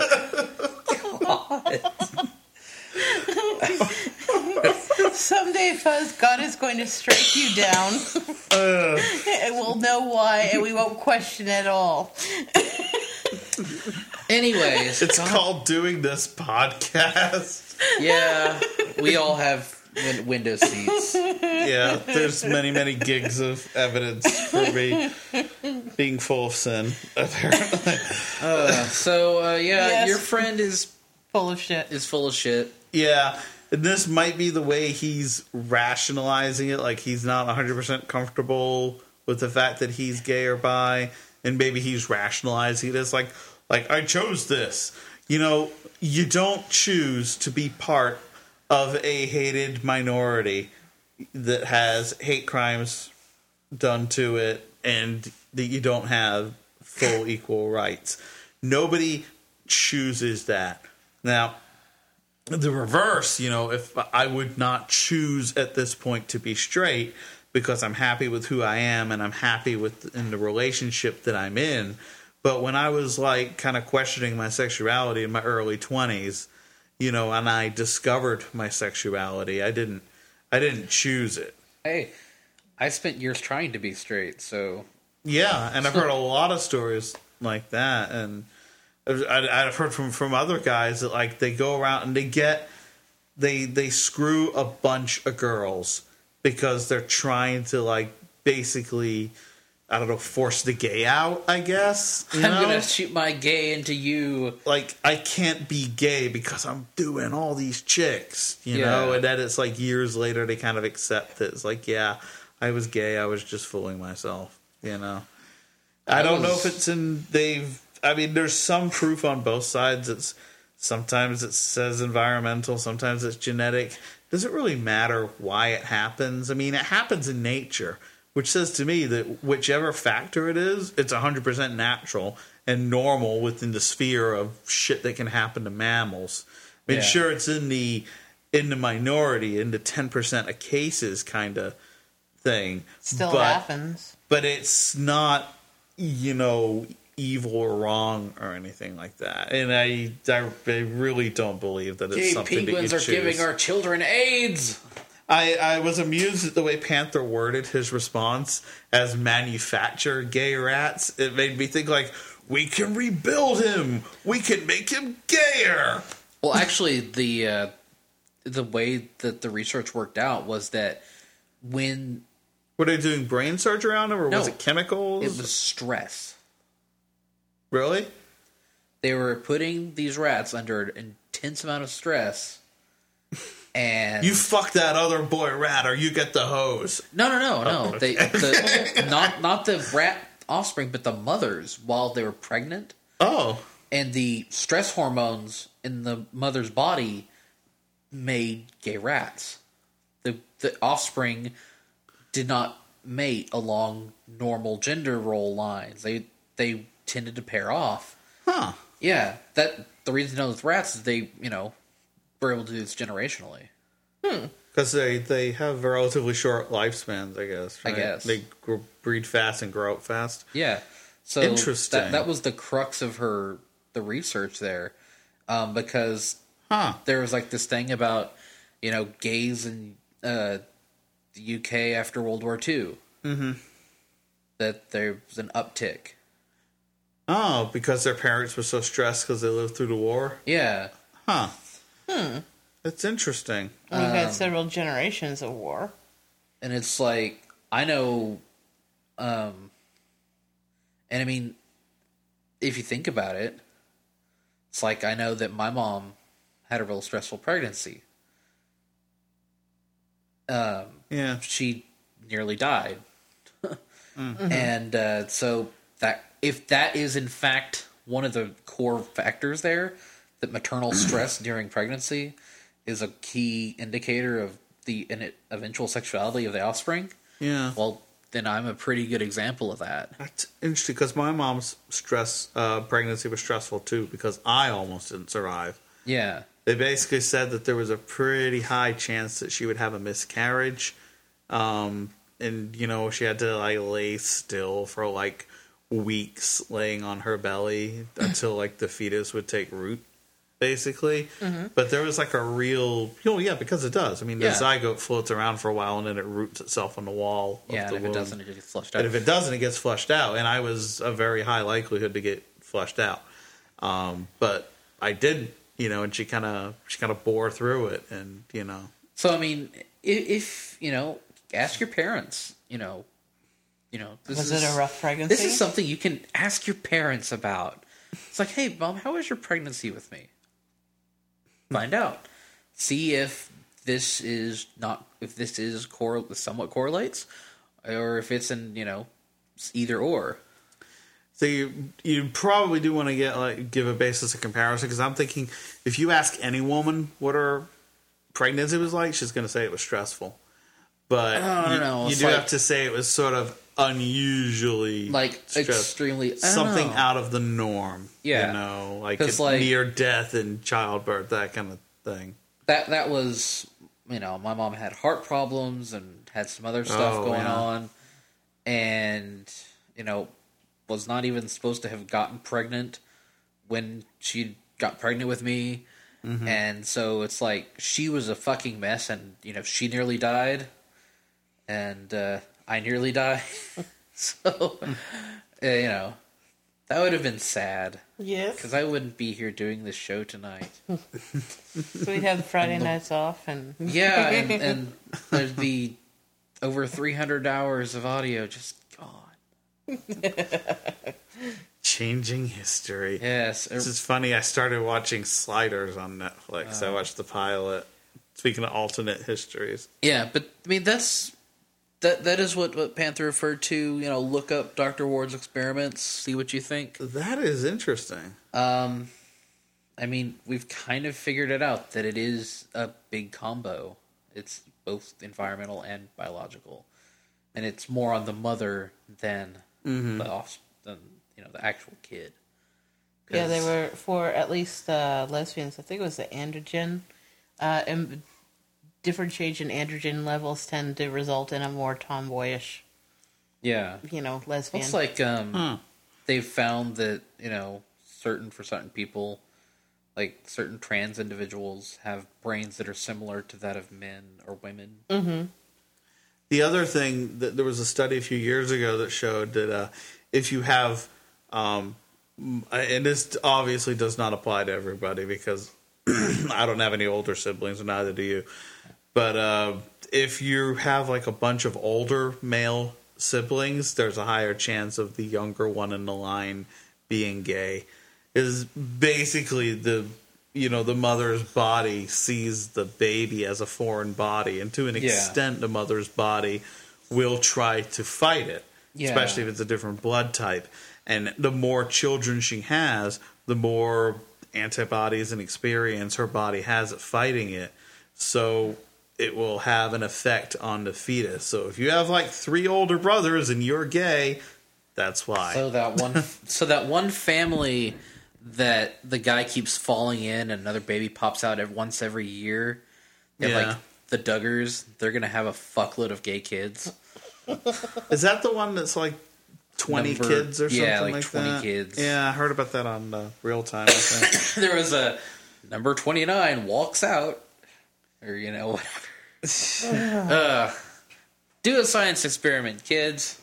Someday, Fuzz, God is going to strike you down. Uh, And we'll know why, and we won't question at all. Anyways, it's called doing this podcast. yeah, we all have win- window seats. Yeah, there's many, many gigs of evidence for me being full of sin, apparently. Uh, so uh, yeah, Yes. your friend is Full of shit. is full of shit. Yeah, and this might be the way he's rationalizing it, like he's not one hundred percent comfortable with the fact that he's gay or bi, and maybe he's rationalizing it as like, like, I chose this. You know, you don't choose to be part of a hated minority that has hate crimes done to it and that you don't have full equal rights. Nobody chooses that. Now, the reverse, you know, if I would not choose at this point to be straight because I'm happy with who I am and I'm happy with in the relationship that I'm in. But when I was like kind of questioning my sexuality in my early twenties, you know, and I discovered my sexuality, I didn't I didn't choose it. Hey, I spent years trying to be straight, so Yeah, and I've heard a lot of stories like that, and I- I've heard from, from other guys that like they go around and they get they they screw a bunch of girls because they're trying to like basically I don't know force the gay out. I guess you I'm know? gonna shoot my gay into you. Like I can't be gay because I'm doing all these chicks, you Yeah. know, and then it's like years later they kind of accept it. It's like, yeah, I was gay, I was just fooling myself, you know. I, I don't know was- if it's in they've I mean there's some proof on both sides. It's sometimes it says environmental, sometimes it's genetic. Does it really matter why it happens? I mean, it happens in nature, which says to me that whichever factor it is, it's one hundred percent natural and normal within the sphere of shit that can happen to mammals. I mean, Yeah. sure, it's in the in the minority, in the ten percent of cases kind of thing. Still but, happens. But it's not, you know, evil or wrong or anything like that. And I, I, I really don't believe that it's Gay something penguins that are you choose. giving our children AIDS. I, I was amused at the way Panther worded his response as manufacture gay rats. It made me think like, we can rebuild him. We can make him gayer. Well, actually, the uh, the way that the research worked out was that when Were they doing brain surgery on him, or No. was it chemicals? it was stress, Really? they were putting these rats under an intense amount of stress, and You fuck that other boy rat, or you get the hose. no, no, no, no, Oh, they the, not not the rat offspring, but the mothers while they were pregnant. Oh. And the stress hormones in the mother's body made gay rats. The the offspring did not mate along normal gender role lines. They they tended to pair off. Huh. Yeah, that the reason to know with rats is they you know were able to do this generationally. Because they, they have relatively short lifespans, I guess. I Right? guess. They grow, breed fast and grow up fast. Yeah, so Interesting. That, that was the crux of her the research there, um, because Huh. there was like this thing about you know gays in uh, the U K after World War Two. Mm-hmm. That there was an uptick. Oh, because their parents were so stressed because they lived through the war? Yeah, Huh. Hmm. That's interesting. We've had several generations of war. and it's like I know, um, and I mean, if you think about it, it's like I know that my mom had a real stressful pregnancy. Um, Yeah. she nearly died. And uh, so that if that is in fact one of the core factors there, that maternal stress during pregnancy is a key indicator of the in eventual sexuality of the offspring, Yeah. well, then I'm a pretty good example of that. That's interesting because my mom's stress uh, pregnancy was stressful too because I almost didn't survive. Yeah. They basically said that there was a pretty high chance that she would have a miscarriage. Um, and, you know, she had to, like, lay still for, like, weeks laying on her belly until, like, the fetus would take root, basically. Mm-hmm. But there was, like, a real... Oh, yeah, because it does. I mean, the Yeah. zygote floats around for a while, and then it roots itself on the wall of Yeah, the and if womb. it doesn't, it just gets flushed out. And if it doesn't, it gets flushed out. And I was a very high likelihood to get flushed out. Um, but I didn't, you know, and she kind of she kind of bore through it, and you know. So I mean, if, if you know, ask your parents. You know, you know, this Was is, it a rough pregnancy? This is something you can ask your parents about. It's like, hey, mom, how was your pregnancy with me? Find out. See if this is not if this is cor- somewhat correlates, or if it's in you know either or. So you you probably do want to get like give a basis of comparison because I'm thinking if you ask any woman what her pregnancy was like, she's going to say it was stressful. But I don't you, know. you It's do like- have to say it was sort of unusually Like stressful. extremely I don't Something know. out of the norm. Yeah. You know, like, 'Cause, a like- near death and childbirth, that kind of thing. that that was you know my mom had heart problems and had some other stuff Oh, going yeah. on, and you know was not even supposed to have gotten pregnant when she got pregnant with me, Mm-hmm. and so it's like she was a fucking mess, and you know she nearly died, and uh, I nearly died, so uh, you know that would have been sad. Yes. Because I wouldn't be here doing this show tonight. So we'd have Friday nights off and Yeah, and, and there'd be over three hundred hours of audio just gone. Changing history. Yes. This is funny. I started watching Sliders on Netflix. Oh. I watched the pilot. Speaking of alternate histories. Yeah, but I mean that's that that is what, what Panther referred to. You know, look up Doctor Ward's experiments, see what you think. That is interesting. Um, I mean, we've kind of figured it out that it is a big combo. It's both environmental and biological, and it's more on the mother than the off than you know the actual kid. yeah, they 'Cause- were for at least uh, lesbians. I think it was the androgen. Uh, and different change in androgen levels tend to result in a more tomboyish, Yeah. you know, lesbian. Looks like um, Huh. they've found that you know certain for certain people, like certain trans individuals, have brains that are similar to that of men or women. Mm-hmm. The other thing, that there was a study a few years ago that showed that uh, if you have um, and this obviously does not apply to everybody because I don't have any older siblings, and neither do you. But uh, if you have like a bunch of older male siblings, there's a higher chance of the younger one in the line being gay. Is basically the you know the mother's body sees the baby as a foreign body, and to an Yeah. extent, the mother's body will try to fight it, Yeah. especially if it's a different blood type. And the more children she has, the more antibodies and experience her body has at fighting it. So it will have an effect on the fetus. So if you have like three older brothers and you're gay, that's why. So that one, so that one family that the guy keeps falling in, and another baby pops out every, once every year. They're Yeah. like the Duggars. They're gonna have a fuckload of gay kids. Is that the one that's like twenty Number- kids or something yeah, like like twenty that? kids. Yeah, I heard about that on uh, Real Time, I think. There was a number twenty-nine walks out, or you know whatever. uh, do a science experiment, kids.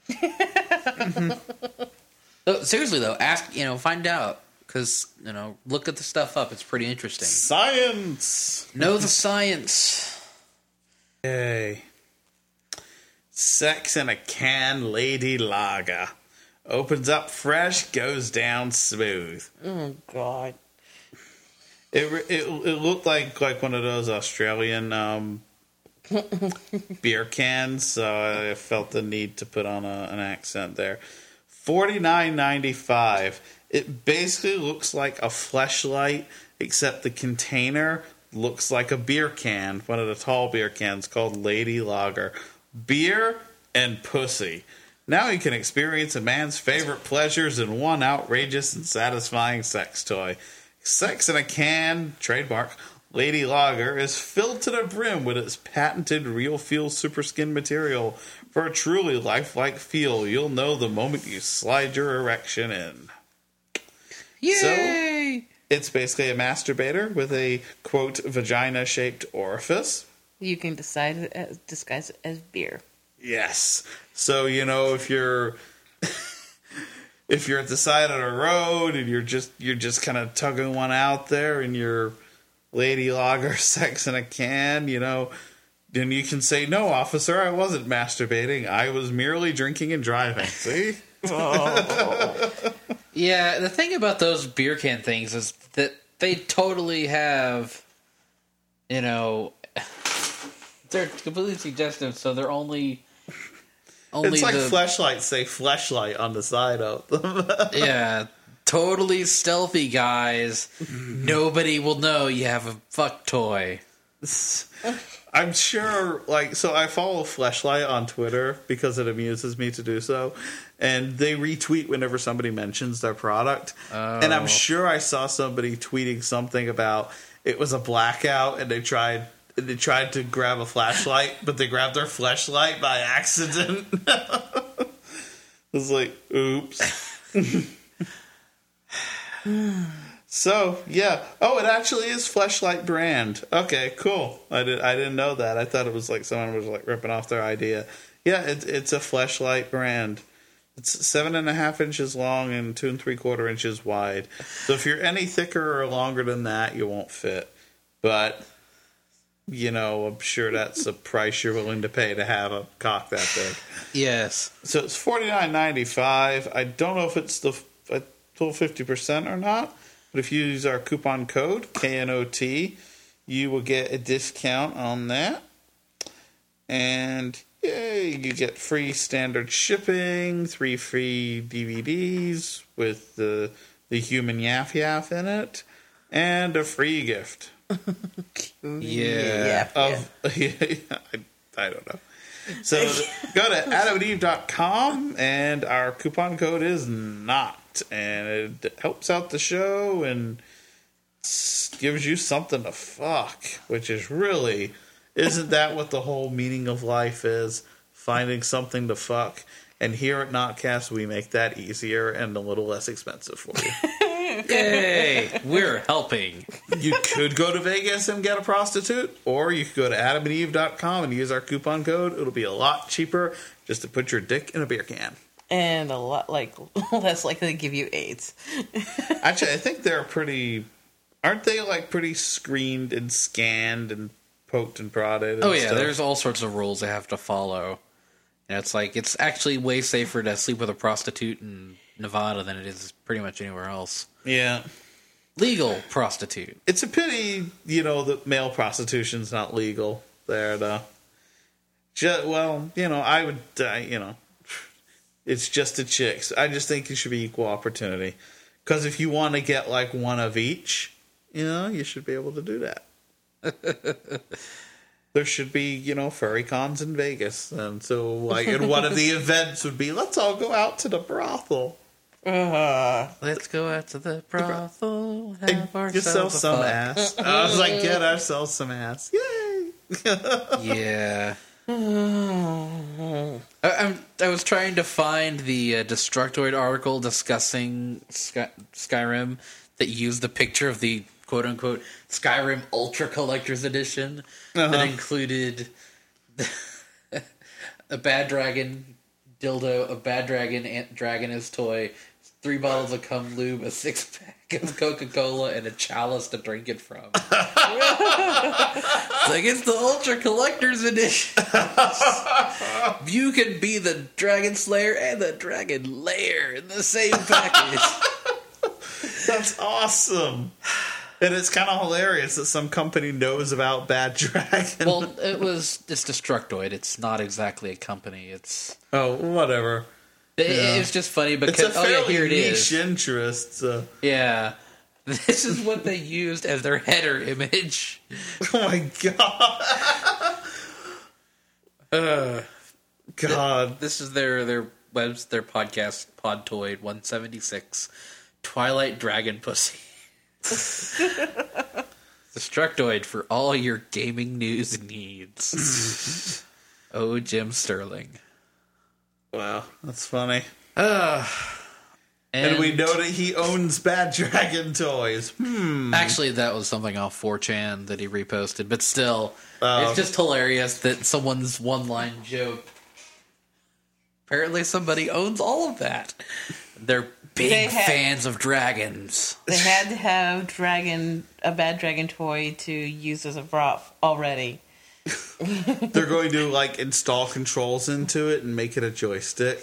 Oh, seriously though, ask you know, find out because you know, look at the stuff up. It's pretty interesting. Science! Know the science. Yay. Sex in a Can Lady Lager. Opens up fresh, goes down smooth. Oh, God. It re- it, it looked like, like one of those Australian um, beer cans, so I felt the need to put on a, an accent there. forty-nine ninety-five. It basically looks like a Fleshlight, except the container looks like a beer can, one of the tall beer cans called Lady Lager. Beer and pussy. Now you can experience a man's favorite pleasures in one outrageous and satisfying sex toy. Sex in a Can, trademark, Lady Lager, is filled to the brim with its patented Real Feel Super Skin material. For a truly lifelike feel, you'll know the moment you slide your erection in. Yay! It's basically a masturbator with a, quote, vagina-shaped orifice. You can decide it as, disguise it as beer. Yes. So, you know, if you're if you're at the side of the road and you're just you're just kind of tugging one out there in your Lady Lager sex in a can, you know, then you can say, "No, officer, I wasn't masturbating. I was merely drinking and driving." See? Yeah, the thing about those beer can things is that they totally have, you know, they're completely suggestive, so they're only, only It's like the, fleshlights say fleshlight on the side of them. yeah, totally stealthy guys. Nobody will know you have a fuck toy. I'm sure, like, so I follow Fleshlight on Twitter because it amuses me to do so, and they retweet whenever somebody mentions their product. Oh. And I'm sure I saw somebody tweeting something about it was a blackout, and they tried they tried to grab a flashlight, but they grabbed their fleshlight by accident. It was like, oops. So, yeah. Oh, it actually is Fleshlight brand. Okay, cool. I, did, I didn't know that. I thought it was like someone was like ripping off their idea. Yeah, it, it's a Fleshlight brand. It's seven and a half inches long and two and three quarter inches wide. So if you're any thicker or longer than that, you won't fit. But, you know, I'm sure that's a price you're willing to pay to have a cock that big. Yes. So it's forty-nine ninety-five. I don't know if it's the f- full fifty percent or not. But if you use our coupon code, K N O T, you will get a discount on that. And yay, you get free standard shipping, three free D V Ds with the the human Yaf Yaf in it, and a free gift. Yeah. Of I, I don't know. So go to adam and eve dot com, and our coupon code is not. And it helps out the show and gives you something to fuck, which is really, isn't that what the whole meaning of life is? Finding something to fuck. And here at Notcast, we make that easier and a little less expensive for you. Yay! We're helping. You could go to Vegas and get a prostitute, or you could go to adam and eve dot com and use our coupon code. It'll be a lot cheaper just to put your dick in a beer can. and a lot like less likely to give you AIDS. Actually, I think they're pretty. Aren't they like pretty screened and scanned and poked and prodded? And Oh yeah, stuff? there's all sorts of rules they have to follow. And it's like it's actually way safer to sleep with a prostitute in Nevada than it is pretty much anywhere else. Yeah. Legal prostitute. It's a pity, you know, that male prostitution's not legal there, though. Just, well, you know, I would, uh, you know, it's just a chicks. I just think it should be equal opportunity. Because if you want to get, like, one of each, you know, you should be able to do that. There should be, you know, furry cons in Vegas. And so, like, and one of the events would be, let's all go out to the brothel. Uh, Let's go out to the brothel, have And ourselves yourself a some fuck. ass. I was like, get ourselves some ass. Yay! Yeah. I, I'm, I was trying to find the uh, Destructoid article discussing Sky, Skyrim that used the picture of the quote-unquote Skyrim Ultra Collector's Edition Uh-huh. that included a Bad Dragon dildo, a Bad Dragon Ant Dragon as toy, three bottles of cum lube, a six-pack of Coca-Cola, and a chalice to drink it from. It's like, it's the Ultra Collector's Edition. You can be the Dragon Slayer and the Dragon Lair in the same package. That's awesome. And it's kind of hilarious that some company knows about Bad Dragon. Well, it was, it's Destructoid. It's not exactly a company. It's... oh, whatever. It, Yeah. It's just funny It's because, a oh yeah, fairly here it niche is. interest. So. Yeah. This is what they used as their header image. Oh my god. uh, god. This is their their webs their podcast Podtoid one seventy-six Twilight Dragon Pussy. Destructoid for all your gaming news needs. Oh, Jim Sterling. Wow, that's funny. Uh, and, And we know that he owns Bad Dragon toys. Hmm. Actually, that was something off four chan that he reposted, but still, Oh. it's just hilarious that someone's one-line joke. Apparently, somebody owns all of that. They're big They had- fans of dragons. they had to have dragon a Bad Dragon toy to use as a prop already. They're going to like install controls into it and make it a joystick.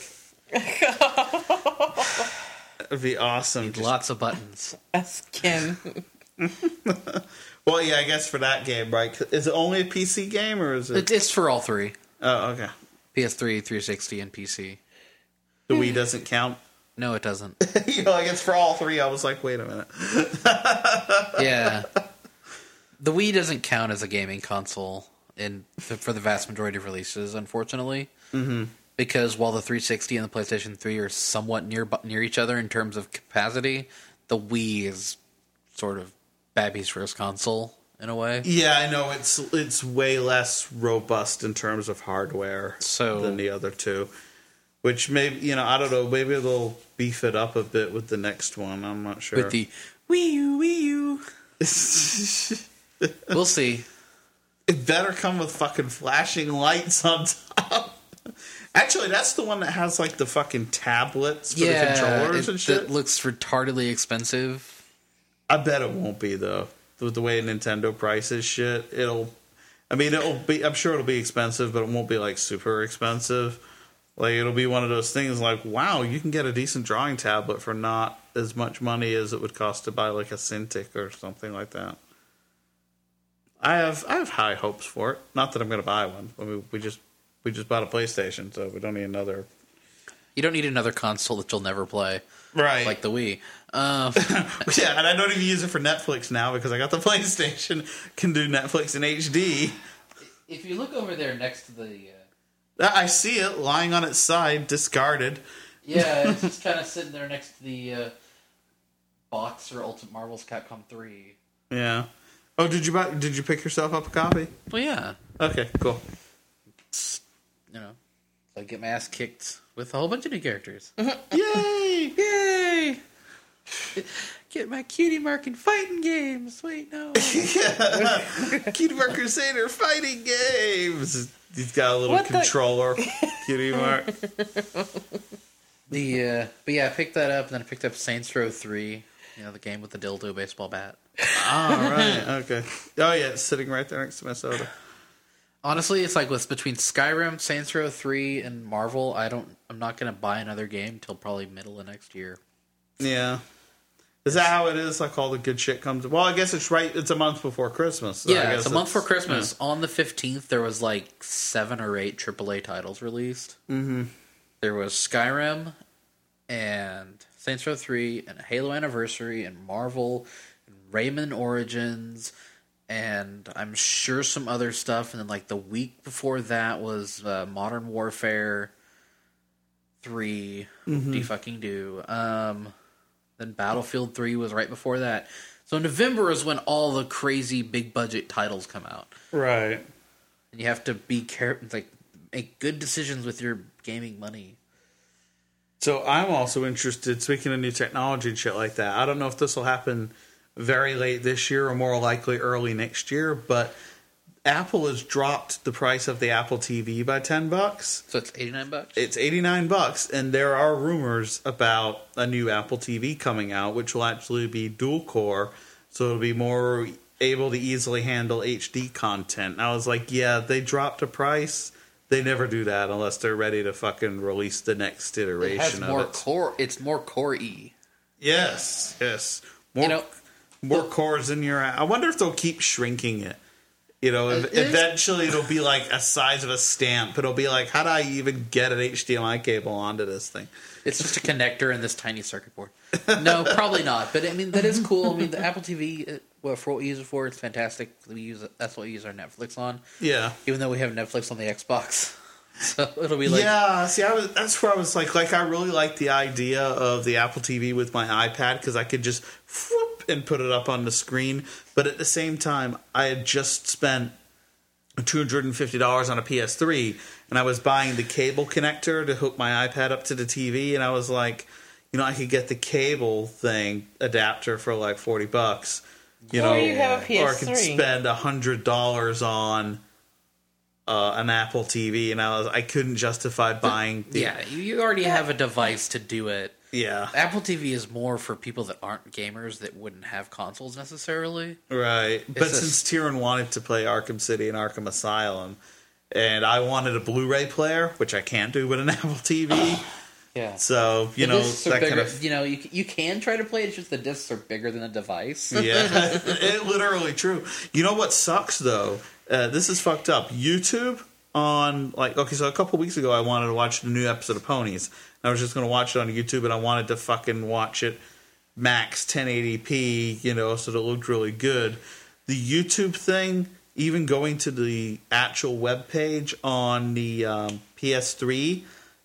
That'd be awesome. Just- Lots of buttons. Skin. well, yeah, I guess for that game, right? Is it only a P C game or is it? It- It's for all three. Oh, okay. P S three, three sixty, and P C. The Wii doesn't count. No, it doesn't. You know, like it's for all three. I was like, wait a minute. Yeah. The Wii doesn't count as a gaming console in for the vast majority of releases, unfortunately. Mm-hmm. Because while the three sixty and the PlayStation three are somewhat near near each other in terms of capacity, the Wii is sort of Babby's first console in a way. Yeah, I know it's it's way less robust in terms of hardware So- than the other two. Which maybe you know, I don't know. Maybe they'll beef it up a bit with the next one. I'm not sure. With the Wii U, Wii U. We'll see. It better come with fucking flashing lights on top. Actually, that's the one that has like the fucking tablets for the controllers it, and shit. It looks retardedly expensive. I bet it won't be though. With the way Nintendo prices shit, it'll. I mean, it'll be. I'm sure it'll be expensive, but it won't be like super expensive. Like it'll be one of those things. Like, wow, you can get a decent drawing tablet for not as much money as it would cost to buy like a Cintiq or something like that. I have I have high hopes for it. Not that I'm going to buy one. I mean, we just we just bought a PlayStation, so we don't need another. You don't need another console that you'll never play, Right. like the Wii. Um, Yeah, and I don't even use it for Netflix now because I got the PlayStation. Can do Netflix in H D. if you look over there next to the, uh, I see it lying on its side, discarded. yeah, it's just kind of sitting there next to the uh, box for Ultimate Marvels Capcom three. Yeah. Oh, did you buy? Did you pick yourself up a copy? Well, yeah, Okay, cool. you know, so I get my ass kicked with a whole bunch of new characters. Yay! Yay! Get my cutie mark in fighting games. Wait, no. Cutie Mark Crusader fighting games. He's got a little What the- controller. Cutie Mark. The uh, but yeah, I picked that up, and then I picked up Saints Row three. You know, the game with the dildo baseball bat. Ah, right. Okay. Oh yeah, it's sitting right there next to my soda. Honestly, it's like with between Skyrim, Saints Row three, and Marvel. I don't. I'm not gonna buy another game until probably middle of next year. Yeah. Is that how it is? Like all the good shit comes. Well, I guess it's right. It's a month before Christmas. So I Yeah, guess it's a month for Christmas. Yeah. On the fifteenth, there was like seven or eight triple A titles released. Mm-hmm. There was Skyrim, and Saints Row three, and Halo Anniversary, and Marvel, and Rayman Origins, and I'm sure some other stuff. And then like the week before that was uh, Modern Warfare three. Mm-hmm. Whoop-de fucking do. Um, then Battlefield three was right before that. So November is when all the crazy big budget titles come out. Right. And you have to be careful, like make good decisions with your gaming money. So I'm also interested, speaking of new technology and shit like that, I don't know if this will happen very late this year or more likely early next year, but Apple has dropped the price of the Apple T V by ten bucks. So it's eighty-nine bucks? It's eighty-nine bucks, and there are rumors about a new Apple T V coming out, which will actually be dual core, so it'll be more able to easily handle H D content. And I was like, yeah, they dropped a price. They never do that unless they're ready to fucking release the next iteration It has of more it. core. It's more core-y. Yes, yes. More, You know, more cores in your. I wonder if they'll keep shrinking it. You know, ev- It is- eventually it'll be like a size of a stamp. It'll be like, how do I even get an H D M I cable onto this thing? It's just a connector in this tiny circuit board. No, probably not. But I mean, that is cool. I mean, the Apple T V, uh, well, for what we use it for, it's fantastic. We use it, that's what we use our Netflix on. Yeah. Even though we have Netflix on the Xbox, so it'll be like yeah, see, I was, that's where I was like, like I really like the idea of the Apple T V with my iPad because I could just whoop and put it up on the screen. But at the same time, I had just spent two hundred fifty dollars on a P S three, and I was buying the cable connector to hook my iPad up to the T V, and I was like, you know, I could get the cable thing adapter for like forty bucks, you Or know, you have a P or I S three. could spend a hundred dollars on uh, an Apple T V, and I was I couldn't justify buying. The, yeah, you, you already have a device to do it. yeah, Apple T V is more for people that aren't gamers that wouldn't have consoles necessarily. right. But It's a- since Tyrion wanted to play Arkham City and Arkham Asylum, and I wanted a Blu-ray player, which I can't do with an Apple T V. Yeah, So, you the know, discs are that bigger. kind of. You know, you you can try to play it. It's just the discs are bigger than the device. Yeah, it literally true. You know what sucks, though? Uh, this is fucked up. YouTube on, like, okay, so a couple weeks ago I wanted to watch the new episode of Ponies. I was just going to watch it on YouTube, and I wanted to fucking watch it max ten eighty p, you know, so that it looked really good. The YouTube thing, even going to the actual web page on the um, P S three,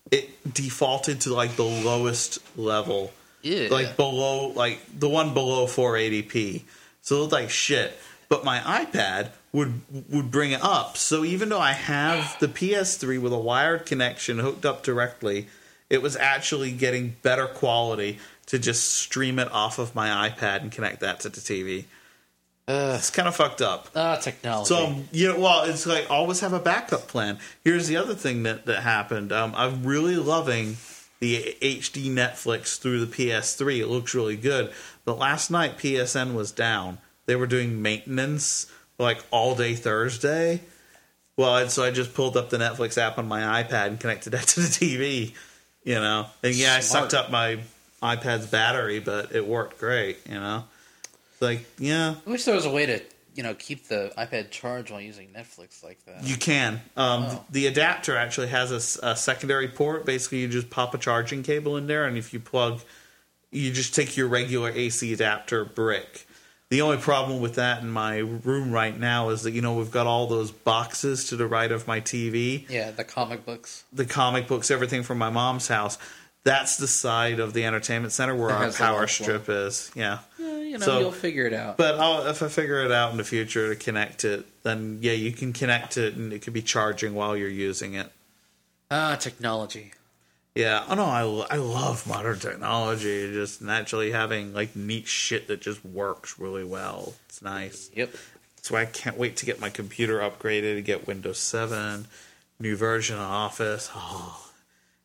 it defaulted to like the lowest level, Yeah. like below, like the one below four eighty p. So it looked like shit. But my iPad would would bring it up. So even though I have the P S three with a wired connection hooked up directly, it was actually getting better quality to just stream it off of my iPad and connect that to the T V. Ugh. It's kind of fucked up. Ah, technology. So, you know, well, it's like always have a backup plan. Here's the other thing that, that happened. Um, I'm really loving the H D Netflix through the P S three. It looks really good. But last night, P S N was down. They were doing maintenance like all day Thursday. Well, and so I just pulled up the Netflix app on my iPad and connected that to the T V, you know. And yeah, I Smart. sucked up my iPad's battery, but it worked great, you know. Like, yeah. I wish there was a way to, you know, keep the iPad charged while using Netflix like that. You can. Um, Oh. The adapter actually has a s- a, secondary port. Basically, you just pop a charging cable in there, and if you plug, you just take your regular A C adapter brick. The only problem with that in my room right now is that, you know, we've got all those boxes to the right of my T V, Yeah, the comic books. the comic books, everything from my mom's house. That's the side of the entertainment center where That our has the power low strip is. Yeah. Yeah, you know, So- you'll figure it out. But I'll, if I figure it out in the future to connect it, then yeah, you can connect it and it could be charging while you're using it. Ah, technology. Yeah, oh no, I, lo- I love modern technology. Just naturally having like neat shit that just works really well. It's nice. Yep. That's why I can't wait to get my computer upgraded to get Windows seven, new version of Office. Oh.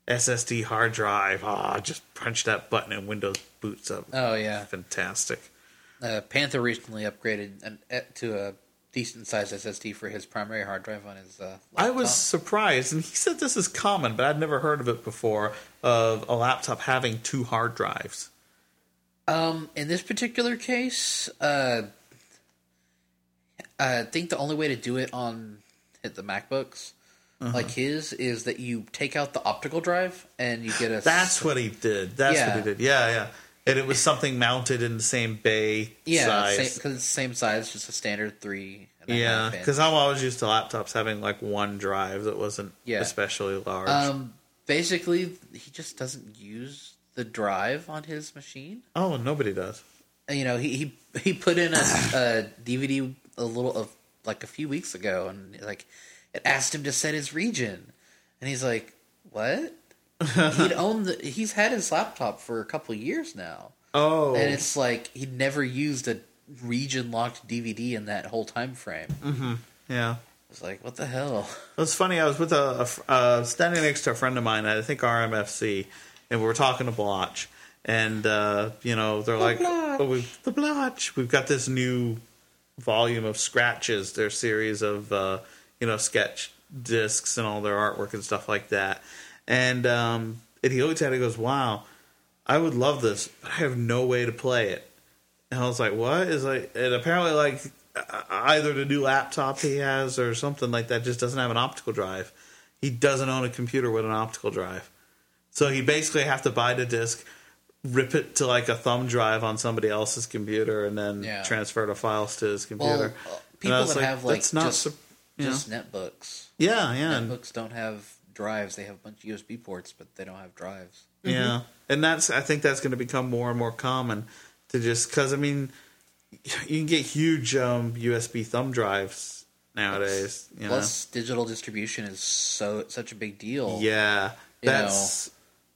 S S D hard drive. Ah, just punch that button and Windows boots up. Oh yeah, Fantastic. uh, Panther recently upgraded an, uh, to a decent sized S S D for his primary hard drive on his. Uh, I was surprised, and he said this is common, but I'd never heard of it before. Of a laptop having two hard drives. Um, in this particular case, uh, I think the only way to do it on the MacBooks, uh-huh. like his, is that you take out the optical drive and you get a. That's what he did. That's yeah. what he did. Yeah, yeah. And it was something mounted in the same bay yeah, size. because it's the same size, just a standard three. And a Yeah, half inch. because I'm always used to laptops having like one drive that wasn't Yeah. especially large. Um, basically, he just doesn't use the drive on his machine. oh, nobody does. You know, he he, he put in a, a D V D a little of like a few weeks ago, and like it asked him to set his region, and he's like, "What?" He'd owned the, he's had his laptop for a couple of years now, Oh, and it's like he'd never used a region locked D V D in that whole time frame. mm-hmm. yeah. It's like, what the hell? It was funny. I was with a, a fr- uh, standing next to a friend of mine at I think R M F C, and we were talking to Blotch, and uh, you know they're like, Blotch. "Oh, we've, the Blotch. We've got this new volume of scratches. Their series of uh, you know sketch discs and all their artwork and stuff like that." And um, and he looked at it and goes, "Wow, I would love this, but I have no way to play it." And I was like, "What?" Is like, and apparently like either the new laptop he has or something like that just doesn't have an optical drive. He doesn't own a computer with an optical drive. So he basically have to buy the disc, rip it to like a thumb drive on somebody else's computer, and then Yeah. transfer the files to his computer. Well, uh, people that like, have like that's not just, su- you know. just netbooks. Yeah, yeah. and- Netbooks don't have drives. They have a bunch of U S B ports, but they don't have drives. Yeah, and that's I think that's going to become more and more common to just because I mean you can get huge um, U S B thumb drives nowadays. You know? Plus, digital distribution is so such a big deal. Yeah, You that's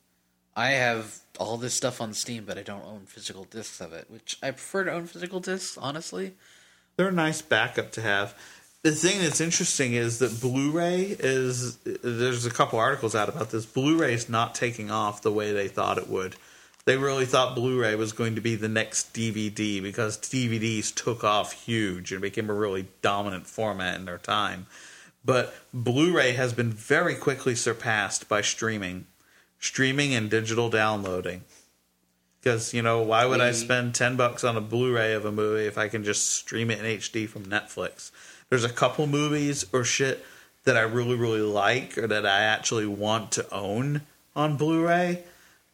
I have all this stuff on Steam, but I don't own physical discs of it, which I prefer to own physical discs, honestly. they're a nice backup to have. The thing that's interesting is that Blu-ray is. There's a couple articles out about this. Blu-ray is not taking off the way they thought it would. They really thought Blu-ray was going to be the next D V D because D V Ds took off huge and became a really dominant format in their time. But Blu-ray has been very quickly surpassed by streaming, streaming and digital downloading. Because, you know, why would I spend ten bucks on a Blu-ray of a movie if I can just stream it in H D from Netflix? There's a couple movies or shit that I really, really like or that I actually want to own on Blu-ray,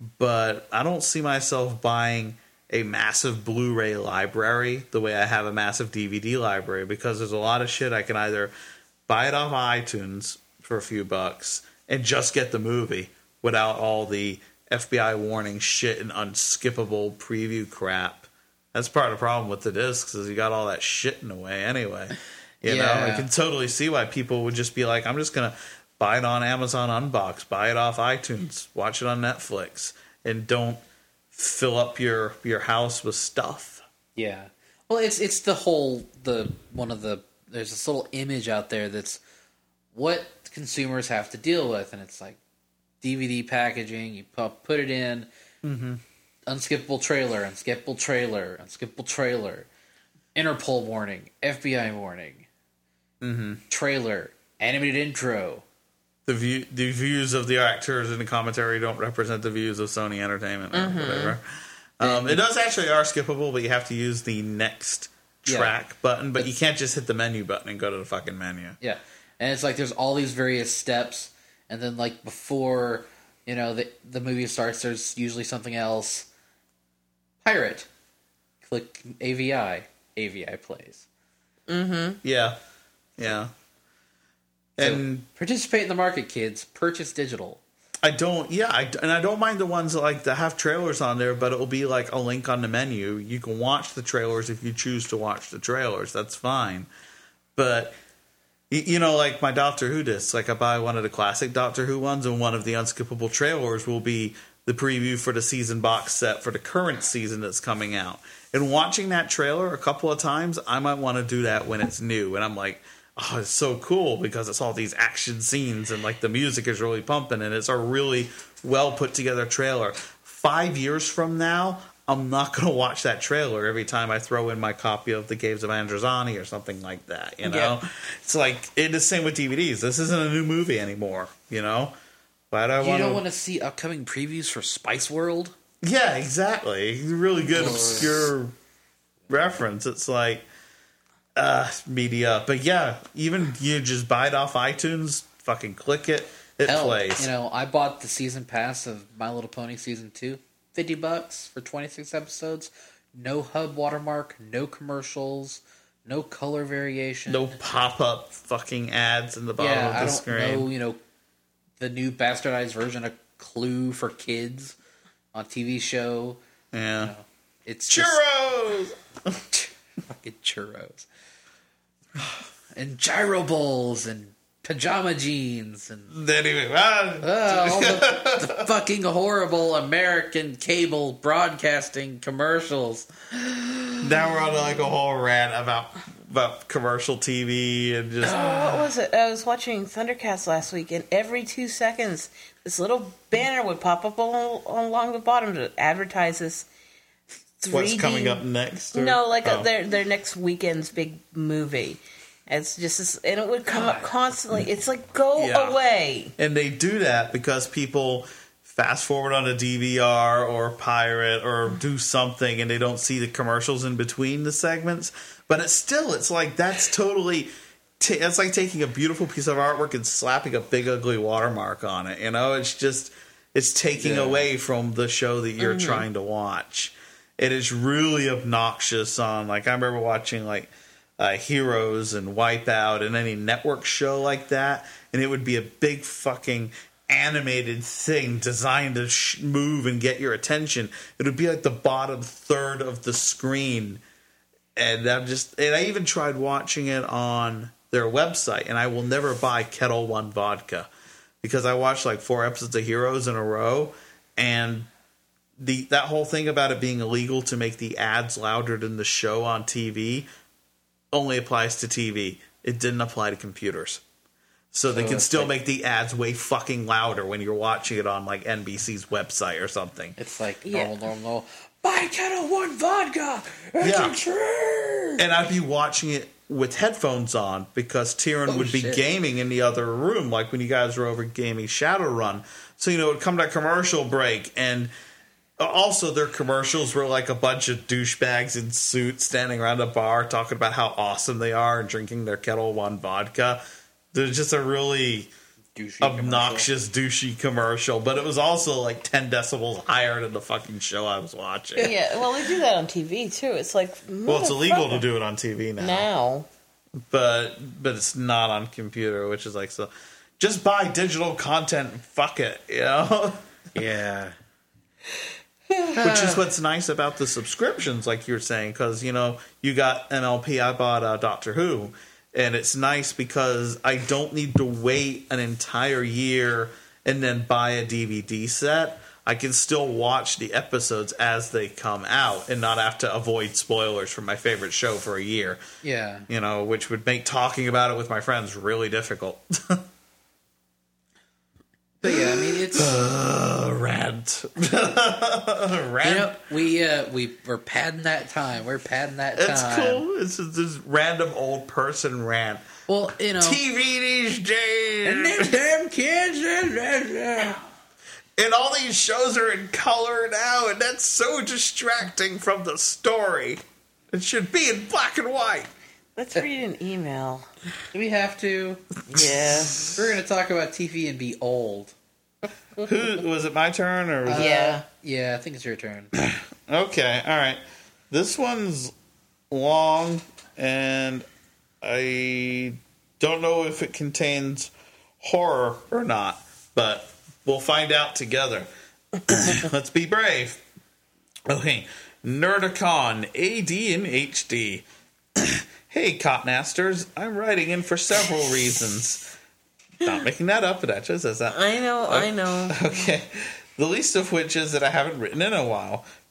but I don't see myself buying a massive Blu-ray library the way I have a massive D V D library because there's a lot of shit I can either buy it off iTunes for a few bucks and just get the movie without all the F B I warning shit and unskippable preview crap. That's part of the problem with the discs is you got all that shit in the way anyway. You Yeah. know, I can totally see why people would just be like, I'm just going to buy it on Amazon Unbox, buy it off iTunes, watch it on Netflix, and don't fill up your, your house with stuff. Yeah. Well, it's it's the whole the one of the there's this little image out there that's what consumers have to deal with, and it's like D V D packaging. You put put it in, Mm-hmm. unskippable trailer, unskippable trailer, unskippable trailer, Interpol warning, F B I warning, Mm-hmm. trailer, animated intro. The view, the views of the actors in the commentary don't represent the views of Sony Entertainment or Mm-hmm. whatever. Um, it does actually are skippable, but you have to use the next track Yeah. button, but you can't just hit the menu button and go to the fucking menu. Yeah, and it's like there's all these various steps, and then like before you know the the movie starts, there's usually something else. Pirate, click A V I, A V I plays. Yeah, yeah. And So, participate in the market, kids. Purchase digital. I don't, yeah, I, and I don't mind the ones that like that have trailers on there, but it will be like a link on the menu. You can watch the trailers if you choose to watch the trailers. That's fine. But y- you know, like my Doctor Who discs, like I buy one of the classic Doctor Who ones, and one of the unskippable trailers will be the preview for the season box set for the current season that's coming out. And watching that trailer a couple of times, I might want to do that when it's new, and I'm like, oh, it's so cool because it's all these action scenes and like the music is really pumping and it's a really well put together trailer. Five years from now, I'm not going to watch that trailer every time I throw in my copy of The Caves of Androzani or something like that, you know? Yeah. It's like, it's the same with D V Ds. This isn't a new movie anymore, you know? But I you wanna... don't want to see upcoming previews for Spice World? Yeah, exactly. Really good, obscure reference. It's like, uh, media. But yeah, even you just buy it off iTunes, fucking click it, it Hell, plays. You know, I bought the season pass of My Little Pony Season two. fifty bucks for twenty-six episodes. No hub watermark, no commercials, no color variation. No pop-up fucking ads in the bottom yeah, of the I don't screen. know, you know, the new bastardized version of Clue for kids on T V show. Yeah. You know, it's churros! Just, fucking churros. And gyro bowls and pajama jeans and anyway, ah. uh, all the, the fucking horrible American cable broadcasting commercials. Now we're on like a whole rant about about commercial T V and just. Oh, what was it? I was watching Thundercats last week, and every two seconds, this little banner would pop up all, along the bottom to advertise this three D. What's coming up next? Or? No, like oh. a, their their next weekend's big movie. It's just this, and it would come God. up constantly. It's like, go yeah. away. And they do that because people fast forward on a D V R or pirate or do something, and they don't see the commercials in between the segments. But it's still, it's like that's totally. T- it's like taking a beautiful piece of artwork and slapping a big ugly watermark on it. You know, it's just it's taking yeah. away from the show that you're mm-hmm. trying to watch. It is really obnoxious. On like I remember watching like. Uh, Heroes and Wipeout and any network show like that, and it would be a big fucking animated thing designed to sh- move and get your attention. It would be like the bottom third of the screen, and I'm just and I even tried watching it on their website, and I will never buy Kettle One vodka because I watched like four episodes of Heroes in a row, and the that whole thing about it being illegal to make the ads louder than the show on T V only applies to T V. It didn't apply to computers. So they so can still like, make the ads way fucking louder when you're watching it on like N B C's website or something. It's like, no, yeah. no, no. Buy Kettle One vodka! It's yeah. a treat! And I'd be watching it with headphones on because Tyrion oh, would be shit. gaming in the other room, like when you guys were over gaming Shadowrun. So, you know, it would come to commercial break, and also, their commercials were like a bunch of douchebags in suits standing around a bar talking about how awesome they are and drinking their Kettle One vodka. There's just a really douchey obnoxious, commercial. douchey commercial. But it was also like ten decibels higher than the fucking show I was watching. Yeah, well, they do that on T V, too. It's like... Well, it's illegal to do it on T V now. Now. But, but it's not on computer, which is like, so... Just buy digital content and fuck it, you know? Yeah. Which is what's nice about the subscriptions, like you were saying, because, you know, you got M L P, I bought uh, Doctor Who, and it's nice because I don't need to wait an entire year and then buy a D V D set. I can still watch the episodes as they come out and not have to avoid spoilers from my favorite show for a year. Yeah. You know, which would make talking about it with my friends really difficult. But yeah, I mean it's uh, rant. rant. You know, we uh, we we're padding that time. We're padding that time. It's cool. It's just this random old person rant. Well, you know, T V these days, and these damn kids, and all these shows are in color now, and that's so distracting from the story. It should be in black and white. Let's read an email. Do we have to? Yeah. We're going to talk about T V and be old. Who was it? My turn, or was uh, it? Yeah, yeah. I think it's your turn. Okay, all right. This one's long, and I don't know if it contains horror or not, but we'll find out together. Let's be brave. Okay, Nerdicon A D and H D. Hey, Cotmasters, I'm writing in for several reasons. Not making that up, it actually says that. I know, okay. I know. Okay. The least of which is that I haven't written in a while.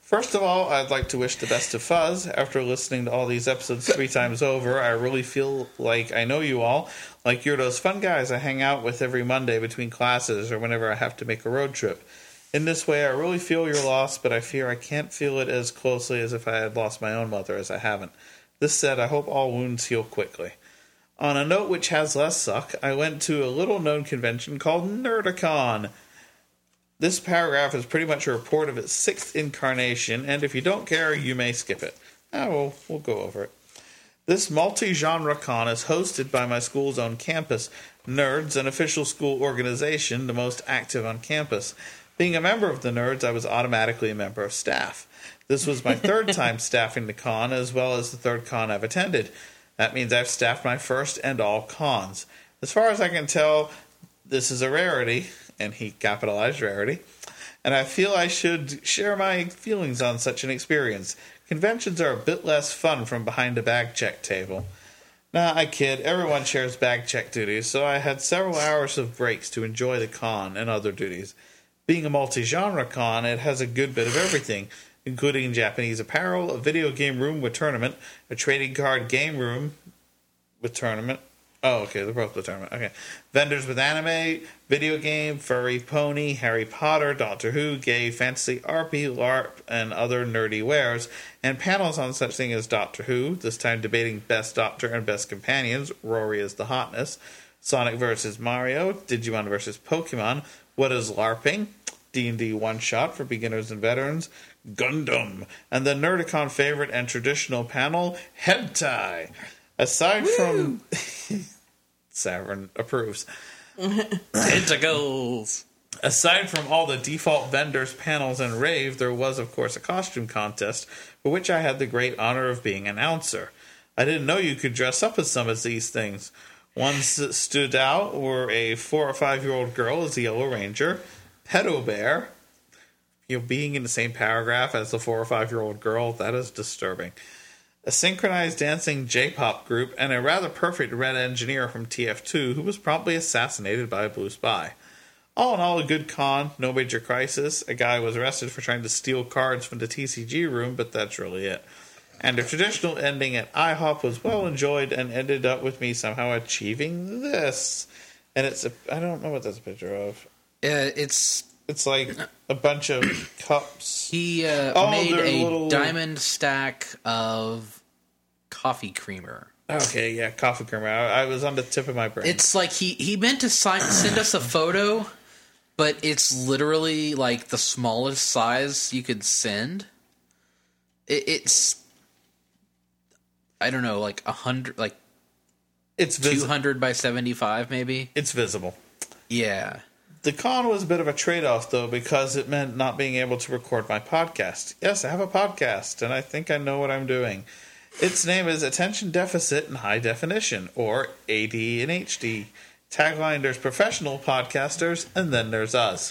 First of all, I'd like to wish the best of Fuzz. After listening to all these episodes three times over, I really feel like I know you all. Like you're those fun guys I hang out with every Monday between classes or whenever I have to make a road trip. In this way, I really feel your loss, but I fear I can't feel it as closely as if I had lost my own mother, as I haven't. This said, I hope all wounds heal quickly. On a note which has less suck, I went to a little-known convention called Nerdicon. This paragraph is pretty much a report of its sixth incarnation, and if you don't care, you may skip it. Ah, well, we'll go over it. This multi-genre con is hosted by my school's own campus, Nerds, an official school organization, the most active on campus. Being a member of the Nerds, I was automatically a member of staff. This was my third time staffing the con, as well as the third con I've attended. That means I've staffed my first and all cons. As far as I can tell, this is a rarity, and he capitalized rarity, and I feel I should share my feelings on such an experience. Conventions are a bit less fun from behind a bag check table. Nah, I kid. Everyone shares bag check duties, so I had several hours of breaks to enjoy the con and other duties. Being a multi-genre con, it has a good bit of everything, including Japanese apparel, a video game room with tournament, a trading card game room with tournament. Oh, okay, they're both the tournament. Okay. Vendors with anime, video game, furry pony, Harry Potter, Doctor Who, gay, fantasy, R P, LARP, and other nerdy wares, and panels on such thing as Doctor Who, this time debating Best Doctor and Best Companions, Rory is the hotness, Sonic versus. Mario, Digimon versus. Pokemon, What is LARPing, D and D one-shot for beginners and veterans, Gundam, and the Nerdicon favorite and traditional panel, Hentai. Aside Woo! from... Savern approves. Tentacles! Aside from all the default vendors, panels, and rave, there was, of course, a costume contest, for which I had the great honor of being announcer. I didn't know you could dress up as some of these things. Ones that stood out were a four or five-year-old girl as the Yellow Ranger, Pedo Bear. You know, being in the same paragraph as the four or five-year-old girl, that is disturbing. A synchronized dancing J-pop group, and a rather perfect red engineer from T F two who was promptly assassinated by a blue spy. All in all, a good con, no major crisis. A guy was arrested for trying to steal cards from the T C G room, but that's really it. And a traditional ending at IHOP was well enjoyed and ended up with me somehow achieving this. And it's a, I don't know what that's a picture of. Uh, it's... It's like a bunch of cups. He uh, oh, made a little... diamond stack of coffee creamer. Okay, yeah, coffee creamer. I, I was on the tip of my brain. It's like he, he meant to si- send us a photo, but it's literally like the smallest size you could send. It, it's, I don't know, like a hundred, like it's vis- two hundred by seventy-five, maybe. It's visible. Yeah. The con was a bit of a trade-off, though, because it meant not being able to record my podcast. Yes, I have a podcast, and I think I know what I'm doing. Its name is Attention Deficit in High Definition, or A D and H D. Tagline, there's professional podcasters, and then there's us.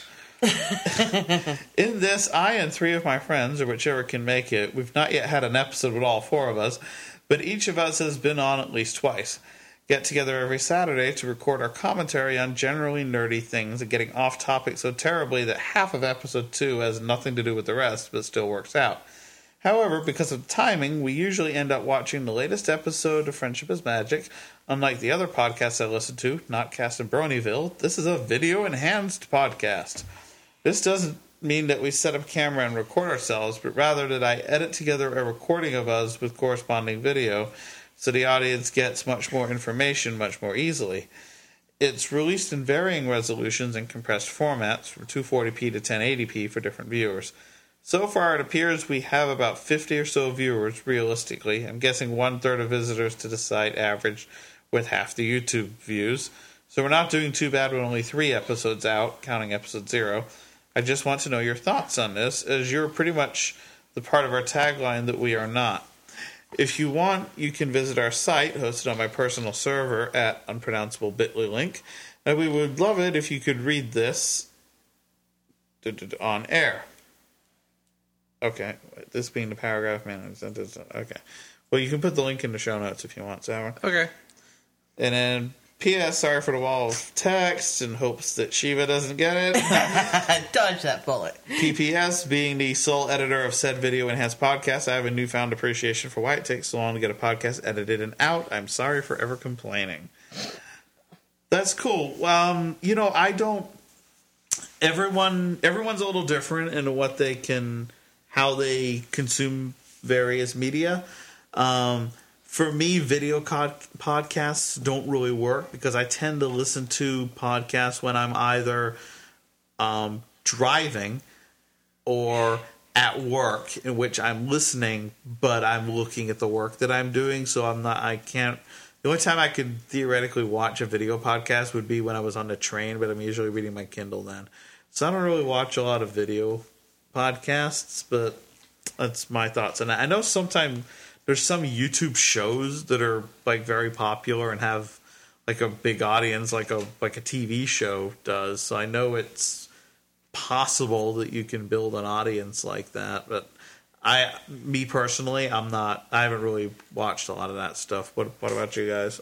In this, I and three of my friends, or whichever can make it, we've not yet had an episode with all four of us, but each of us has been on at least twice. Get together every Saturday to record our commentary on generally nerdy things and getting off topic so terribly that half of episode two has nothing to do with the rest, but still works out. However, because of timing, we usually end up watching the latest episode of Friendship is Magic. Unlike the other podcasts I listen to, Notcast and Bronyville, this is a video-enhanced podcast. This doesn't mean that we set up camera and record ourselves, but rather that I edit together a recording of us with corresponding video, so the audience gets much more information much more easily. It's released in varying resolutions and compressed formats, from two forty p to ten eighty p for different viewers. So far, it appears we have about fifty or so viewers, realistically. I'm guessing one-third of visitors to the site average with half the YouTube views. So we're not doing too bad with only three episodes out, counting episode zero. I just want to know your thoughts on this, as you're pretty much the part of our tagline that we are not. If you want, you can visit our site, hosted on my personal server at unpronounceable bit dot l y link, and we would love it if you could read this on air. Okay, this being the paragraph man. Okay, well, you can put the link in the show notes if you want, Sauer. Okay. And then P S. Sorry for the wall of text in hopes that Shiva doesn't get it. Dodge that bullet. P P S. Being the sole editor of said video enhanced podcast, I have a newfound appreciation for why it takes so long to get a podcast edited and out. I'm sorry for ever complaining. That's cool. Um, you know, I don't. Everyone, everyone's a little different in what they can, how they consume various media. Um, For me, video co- podcasts don't really work because I tend to listen to podcasts when I'm either um, driving or at work, in which I'm listening, but I'm looking at the work that I'm doing. So I'm not, I can't, the only time I could theoretically watch a video podcast would be when I was on the train, but I'm usually reading my Kindle then. So I don't really watch a lot of video podcasts, but that's my thoughts. And I know sometimes there's some YouTube shows that are like very popular and have like a big audience, like a like a T V show does. So I know it's possible that you can build an audience like that. But I, me personally, I'm not. I haven't really watched a lot of that stuff. What What about you guys?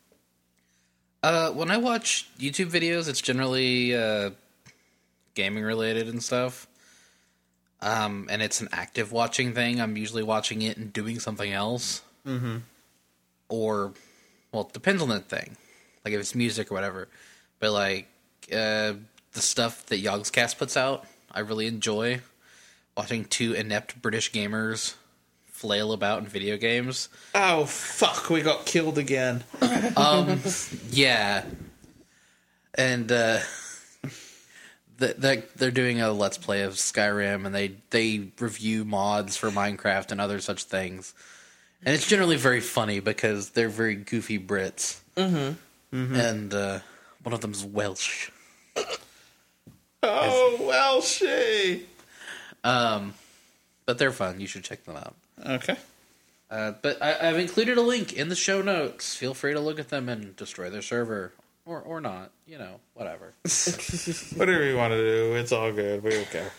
Uh, when I watch YouTube videos, it's generally uh, gaming related and stuff. Um, and it's an active watching thing. I'm usually watching it and doing something else. Mm-hmm. Or, well, it depends on the thing. Like, if it's music or whatever. But, like, uh, the stuff that Yogscast puts out, I really enjoy. Watching two inept British gamers flail about in video games. Oh, fuck, we got killed again. um, yeah. And, uh... They're doing a Let's Play of Skyrim, and they, they review mods for Minecraft and other such things. And it's generally very funny because they're very goofy Brits. Mm-hmm. Mm-hmm. And uh, one of them's Welsh. Oh, Welshy! Um, but they're fun. You should check them out. Okay. Uh, but I, I've included a link in the show notes. Feel free to look at them and destroy their server. Or or not, you know, whatever. Whatever you want to do, it's all good. We don't care.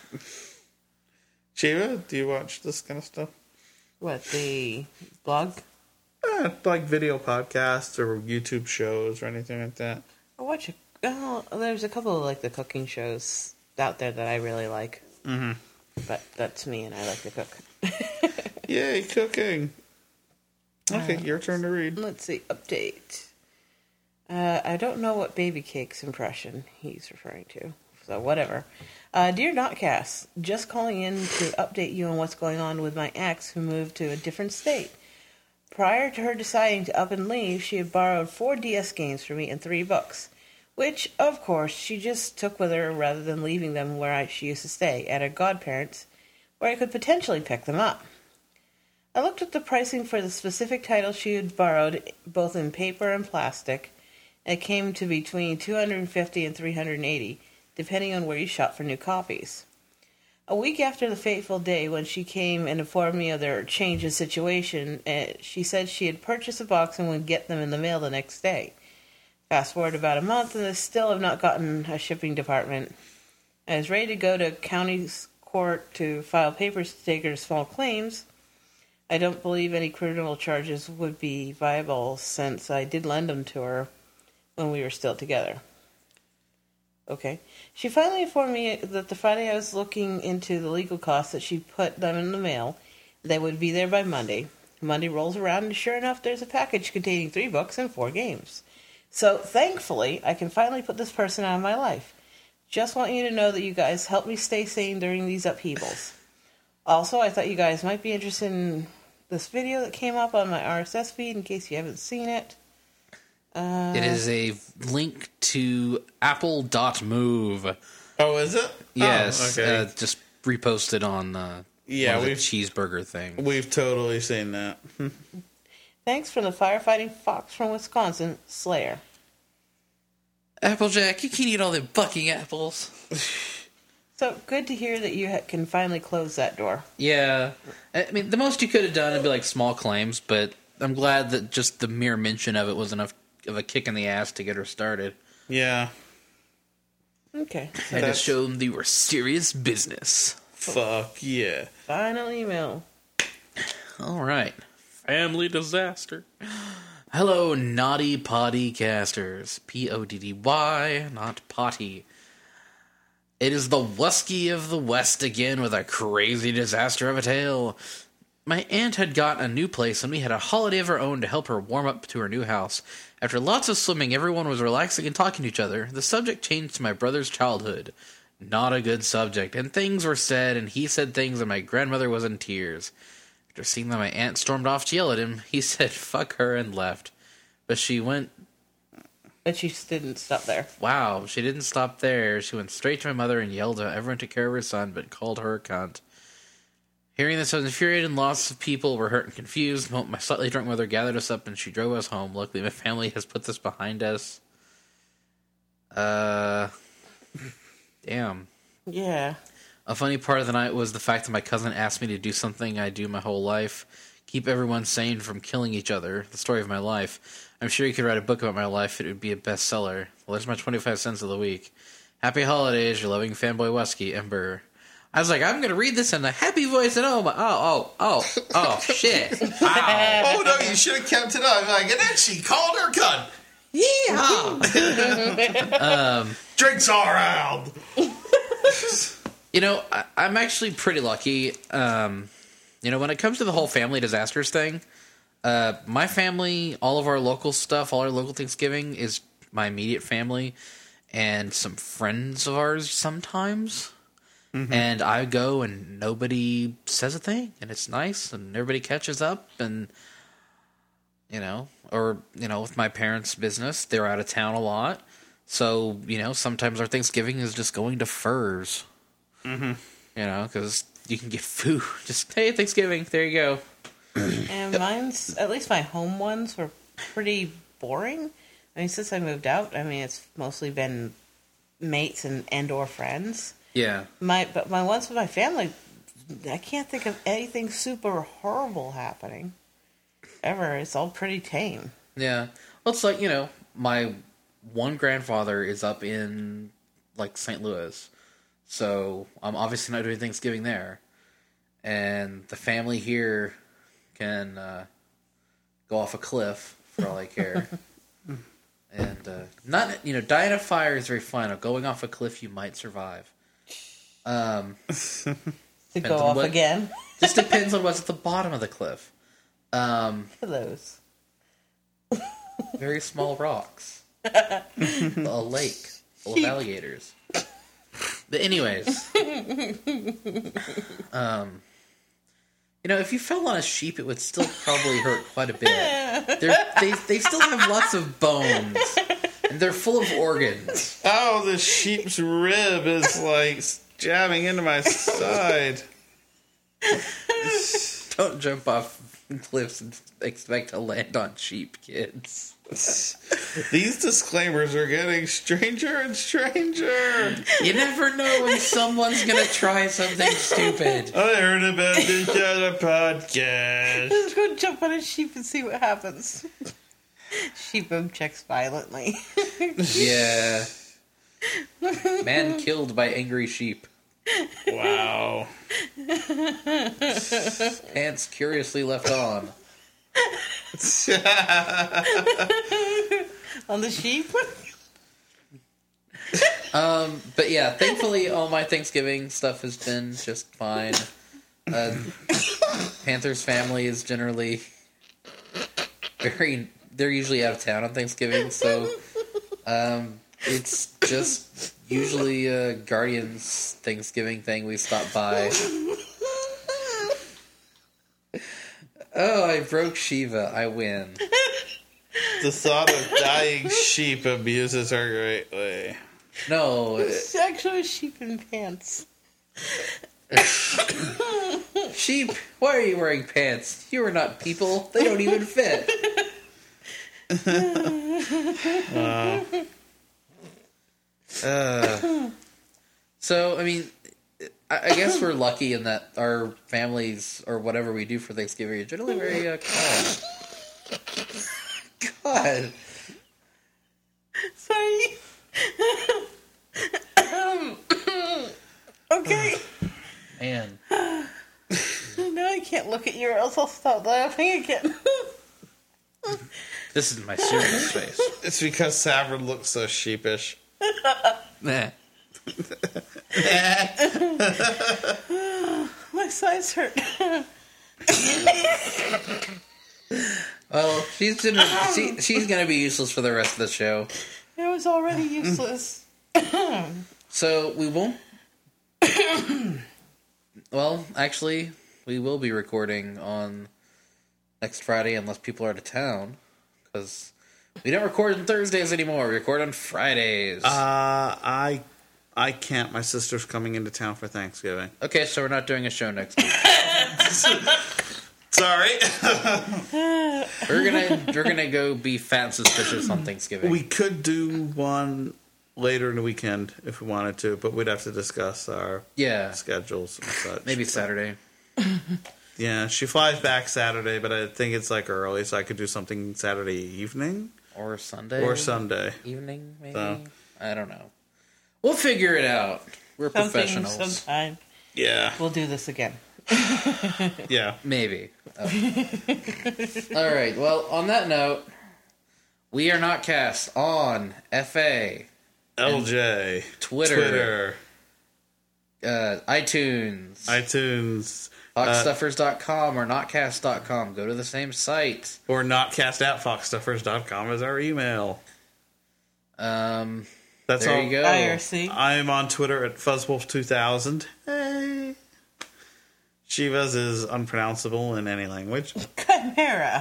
Shiva, do you watch this kind of stuff? What, the blog? Eh, like video podcasts or YouTube shows or anything like that. I watch. A, oh, there's a couple of like the cooking shows out there that I really like. Mm-hmm. But that's me, and I like to cook. Yay, cooking! Okay, uh, your turn to read. Let's see. Update. Uh, I don't know what Baby Cake's impression he's referring to, so whatever. Uh, Dear Notcast, just calling in to update you on what's going on with my ex who moved to a different state. Prior to her deciding to up and leave, she had borrowed four D S games from me and three books, which, of course, she just took with her rather than leaving them where I, she used to stay, at her godparents', where I could potentially pick them up. I looked at the pricing for the specific titles she had borrowed, both in paper and plastic. It came to between two hundred fifty dollars and three hundred eighty dollars, depending on where you shop for new copies. A week after the fateful day when she came and informed me of their change in situation, she said she had purchased a box and would get them in the mail the next day. Fast forward about a month, and I still have not gotten a shipping department. I was ready to go to county court to file papers to take her to small claims. I don't believe any criminal charges would be viable since I did lend them to her when we were still together. Okay. She finally informed me that the Friday I was looking into the legal costs that she put them in the mail, they would be there by Monday. Monday rolls around, and sure enough, there's a package containing three books and four games. So, thankfully, I can finally put this person out of my life. Just want you to know that you guys helped me stay sane during these upheavals. Also, I thought you guys might be interested in this video that came up on my R S S feed in case you haven't seen it. Uh, it is a link to apple dot move. Oh, is it? Yes. Oh, okay. Uh, just reposted on uh, yeah, the cheeseburger thing. We've totally seen that. Thanks from the firefighting fox from Wisconsin, Slayer. Applejack, you can't eat all them fucking apples. So, good to hear that you ha- can finally close that door. Yeah. I mean, the most you could have done would be like small claims, but I'm glad that just the mere mention of it was enough of a kick in the ass to get her started. Yeah. Okay. So I had to show them they were serious business. Fuck yeah. Final email. All right. Family disaster. Hello, naughty potty casters. P O D D Y, not potty. It is the Wusky of the West again with a crazy disaster of a tale. My aunt had got a new place and we had a holiday of our own to help her warm up to her new house. After lots of swimming, everyone was relaxing and talking to each other. The subject changed to my brother's childhood. Not a good subject, and things were said, and he said things, and my grandmother was in tears. After seeing that my aunt stormed off to yell at him, he said fuck her and left. But she went... But she didn't stop there. Wow, she didn't stop there. She went straight to my mother and yelled how everyone took care of her son, but called her a cunt. Hearing this, I was infuriated, and lots of people were hurt and confused. My slightly drunk mother gathered us up, and she drove us home. Luckily, my family has put this behind us. Uh... Damn. Yeah. A funny part of the night was the fact that my cousin asked me to do something I do my whole life. Keep everyone sane from killing each other. The story of my life. I'm sure you could write a book about my life. It would be a bestseller. Well, there's my twenty-five cents of the week. Happy holidays, your loving fanboy Wusky, Ember. I was like, I'm going to read this in a happy voice, and oh, my, oh, oh, oh, oh, shit. Wow. Oh, no, you should have kept it up. Like, and then she called her cunt. Yeehaw! um, Drinks all around. You know, I, I'm actually pretty lucky. Um, you know, when it comes to the whole family disasters thing, uh, my family, all of our local stuff, all our local Thanksgiving is my immediate family and some friends of ours sometimes. Mm-hmm. And I go and nobody says a thing, and it's nice, and everybody catches up, and, you know, or, you know, with my parents' business, they're out of town a lot. So, you know, sometimes our Thanksgiving is just going to Furs. Mm-hmm. You know, because you can get food. Just, hey, Thanksgiving, there you go. And mine's, at least my home ones, were pretty boring. I mean, since I moved out, I mean, it's mostly been mates and, and or friends. Yeah. My But my ones with my family, I can't think of anything super horrible happening. Ever. It's all pretty tame. Yeah. Well, it's like, you know, my one grandfather is up in, like, Saint Louis. So I'm obviously not doing Thanksgiving there. And the family here can uh, go off a cliff for all I care. And uh, not, you know, dying of fire is very fun. Going off a cliff, you might survive. Um, to go off what, again. Just depends on what's at the bottom of the cliff. Um, Those very small rocks. A lake full of alligators. But anyways, um, you know, if you fell on a sheep, it would still probably hurt quite a bit. They're, they they still have lots of bones, and they're full of organs. Oh, the sheep's rib is like jabbing into my side. Don't jump off cliffs and expect to land on sheep, kids. These disclaimers are getting stranger and stranger. You never know when someone's gonna try something stupid. I heard about this on a podcast. Let's go jump on a sheep and see what happens. Sheep objects violently. Yeah. Man killed by angry sheep. Wow. Pants curiously left on. On the sheep? Um, but yeah, thankfully all my Thanksgiving stuff has been just fine. Uh, Panther's family is generally very, they're usually out of town on Thanksgiving, so um, it's just usually a Guardians Thanksgiving thing. We stop by. Oh, I broke Shiva. I win. The thought of dying sheep amuses her greatly. No. It's actually a sheep in pants. Sheep, why are you wearing pants? You are not people. They don't even fit. Wow. Uh, so, I mean, I, I guess we're lucky in that our families, or whatever we do for Thanksgiving, are generally very uh, calm. God. Sorry. um, okay. Man. Now I can't look at you or else I'll stop laughing again. This is my serious face. It's because Savard looks so sheepish. Nah. My sides hurt. Well, she's gonna she, she's gonna be useless for the rest of the show. It was already useless. So we won't. Well, actually, we will be recording on next Friday unless people are out of town, because we don't record on Thursdays anymore. We record on Fridays. Uh, I I can't. My sister's coming into town for Thanksgiving. Okay, so we're not doing a show next week. Sorry. We're gonna we're gonna go be fat and suspicious on Thanksgiving. We could do one later in the weekend if we wanted to, but we'd have to discuss our yeah, schedules and such. maybe Saturday. Yeah, she flies back Saturday, but I think it's like early, so I could do something Saturday evening Or Sunday. or Sunday. Evening, maybe? So. I don't know. We'll figure it out. We're Something, professionals. sometime. Yeah, We'll do this again. yeah. Maybe. Oh. All right. Well, on that note, we are not cast on F A, L J, Twitter, Twitter, uh, iTunes, iTunes, fox stuffers dot com or notcast dot com. Go to the same site. or notcast at fox stuffers dot com is our email. Um, That's there all. you go. I R C. I'm on Twitter at fuzzwolf two thousand. Hey. Shivas is unpronounceable in any language. Chimera.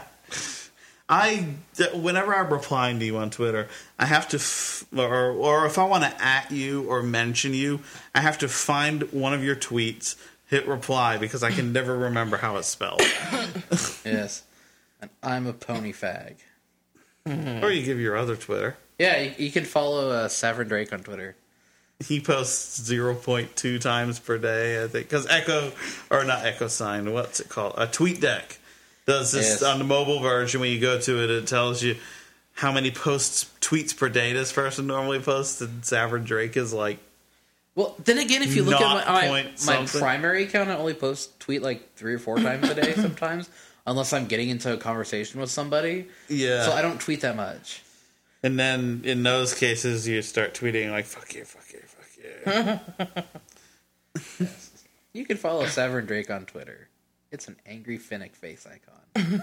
I, whenever I'm replying to you on Twitter, I have to, f- or or if I want to at you or mention you, I have to find one of your tweets, hit reply, because I can never remember how it's spelled. Yes. And I'm a pony fag. Or you give your other Twitter. Yeah, you, you can follow uh, Savern Drake on Twitter. He posts zero point two times per day, I think. Because Echo, or not Echo Sign, what's it called? A TweetDeck does this Yes. on the mobile version. When you go to it, it tells you how many posts, tweets per day this person normally posts. And Savard Drake is like, Well, then again, if you look Not at my, my, point my something. primary account, I only post tweet like three or four times a day sometimes, unless I'm getting into a conversation with somebody. yeah. So I don't tweet that much. And then in those cases, you start tweeting like, fuck you, fuck you, fuck you. You can follow Savern Drake on Twitter. It's an angry Finnick face icon.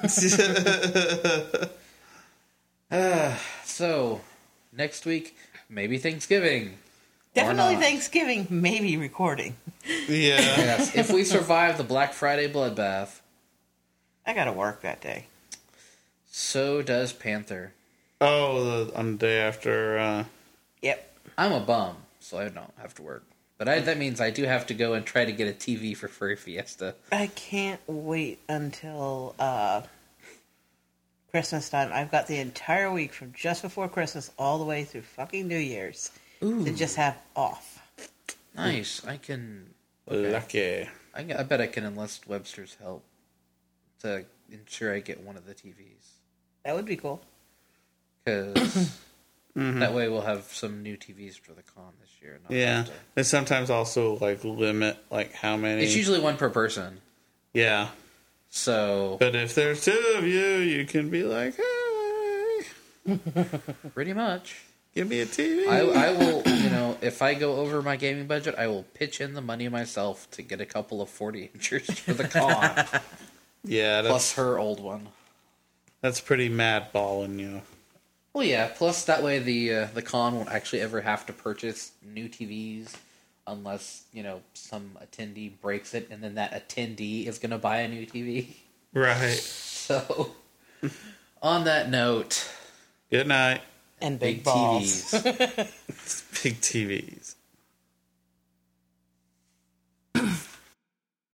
uh, so, next week, maybe Thanksgiving. Definitely not. Thanksgiving, maybe recording. Yeah. Yes, if we survive the Black Friday bloodbath, I gotta work that day. so does Panther. Oh, the, on the day after. Uh, Yep. I'm a bum, so I don't have to work. But I, that means I do have to go and try to get a T V for Furry Fiesta. I can't wait until uh, Christmas time. I've got the entire week from just before Christmas all the way through fucking New Year's Ooh, to just have off. nice. I can... Okay. Lucky. I, I bet I can enlist Webster's help to ensure I get one of the T Vs. That would be cool. Because Mm-hmm. that way we'll have some new T Vs for the con this year. Not Yeah. have to- They sometimes also like limit like how many. It's usually one per person. Yeah. So, But if there's two of you, you can be like, hey, pretty much. give me a T V. I, I will, you know, if I go over my gaming budget, I will pitch in the money myself to get a couple of forty inchers for the con. yeah, that's, Plus her old one. that's pretty mad balling you. Well, yeah. Plus, that way the uh, the con won't actually ever have to purchase new T Vs unless, you know, some attendee breaks it, and then that attendee is going to buy a new T V. Right. So, on that note, Good night. And big, big balls. T Vs. Big T Vs.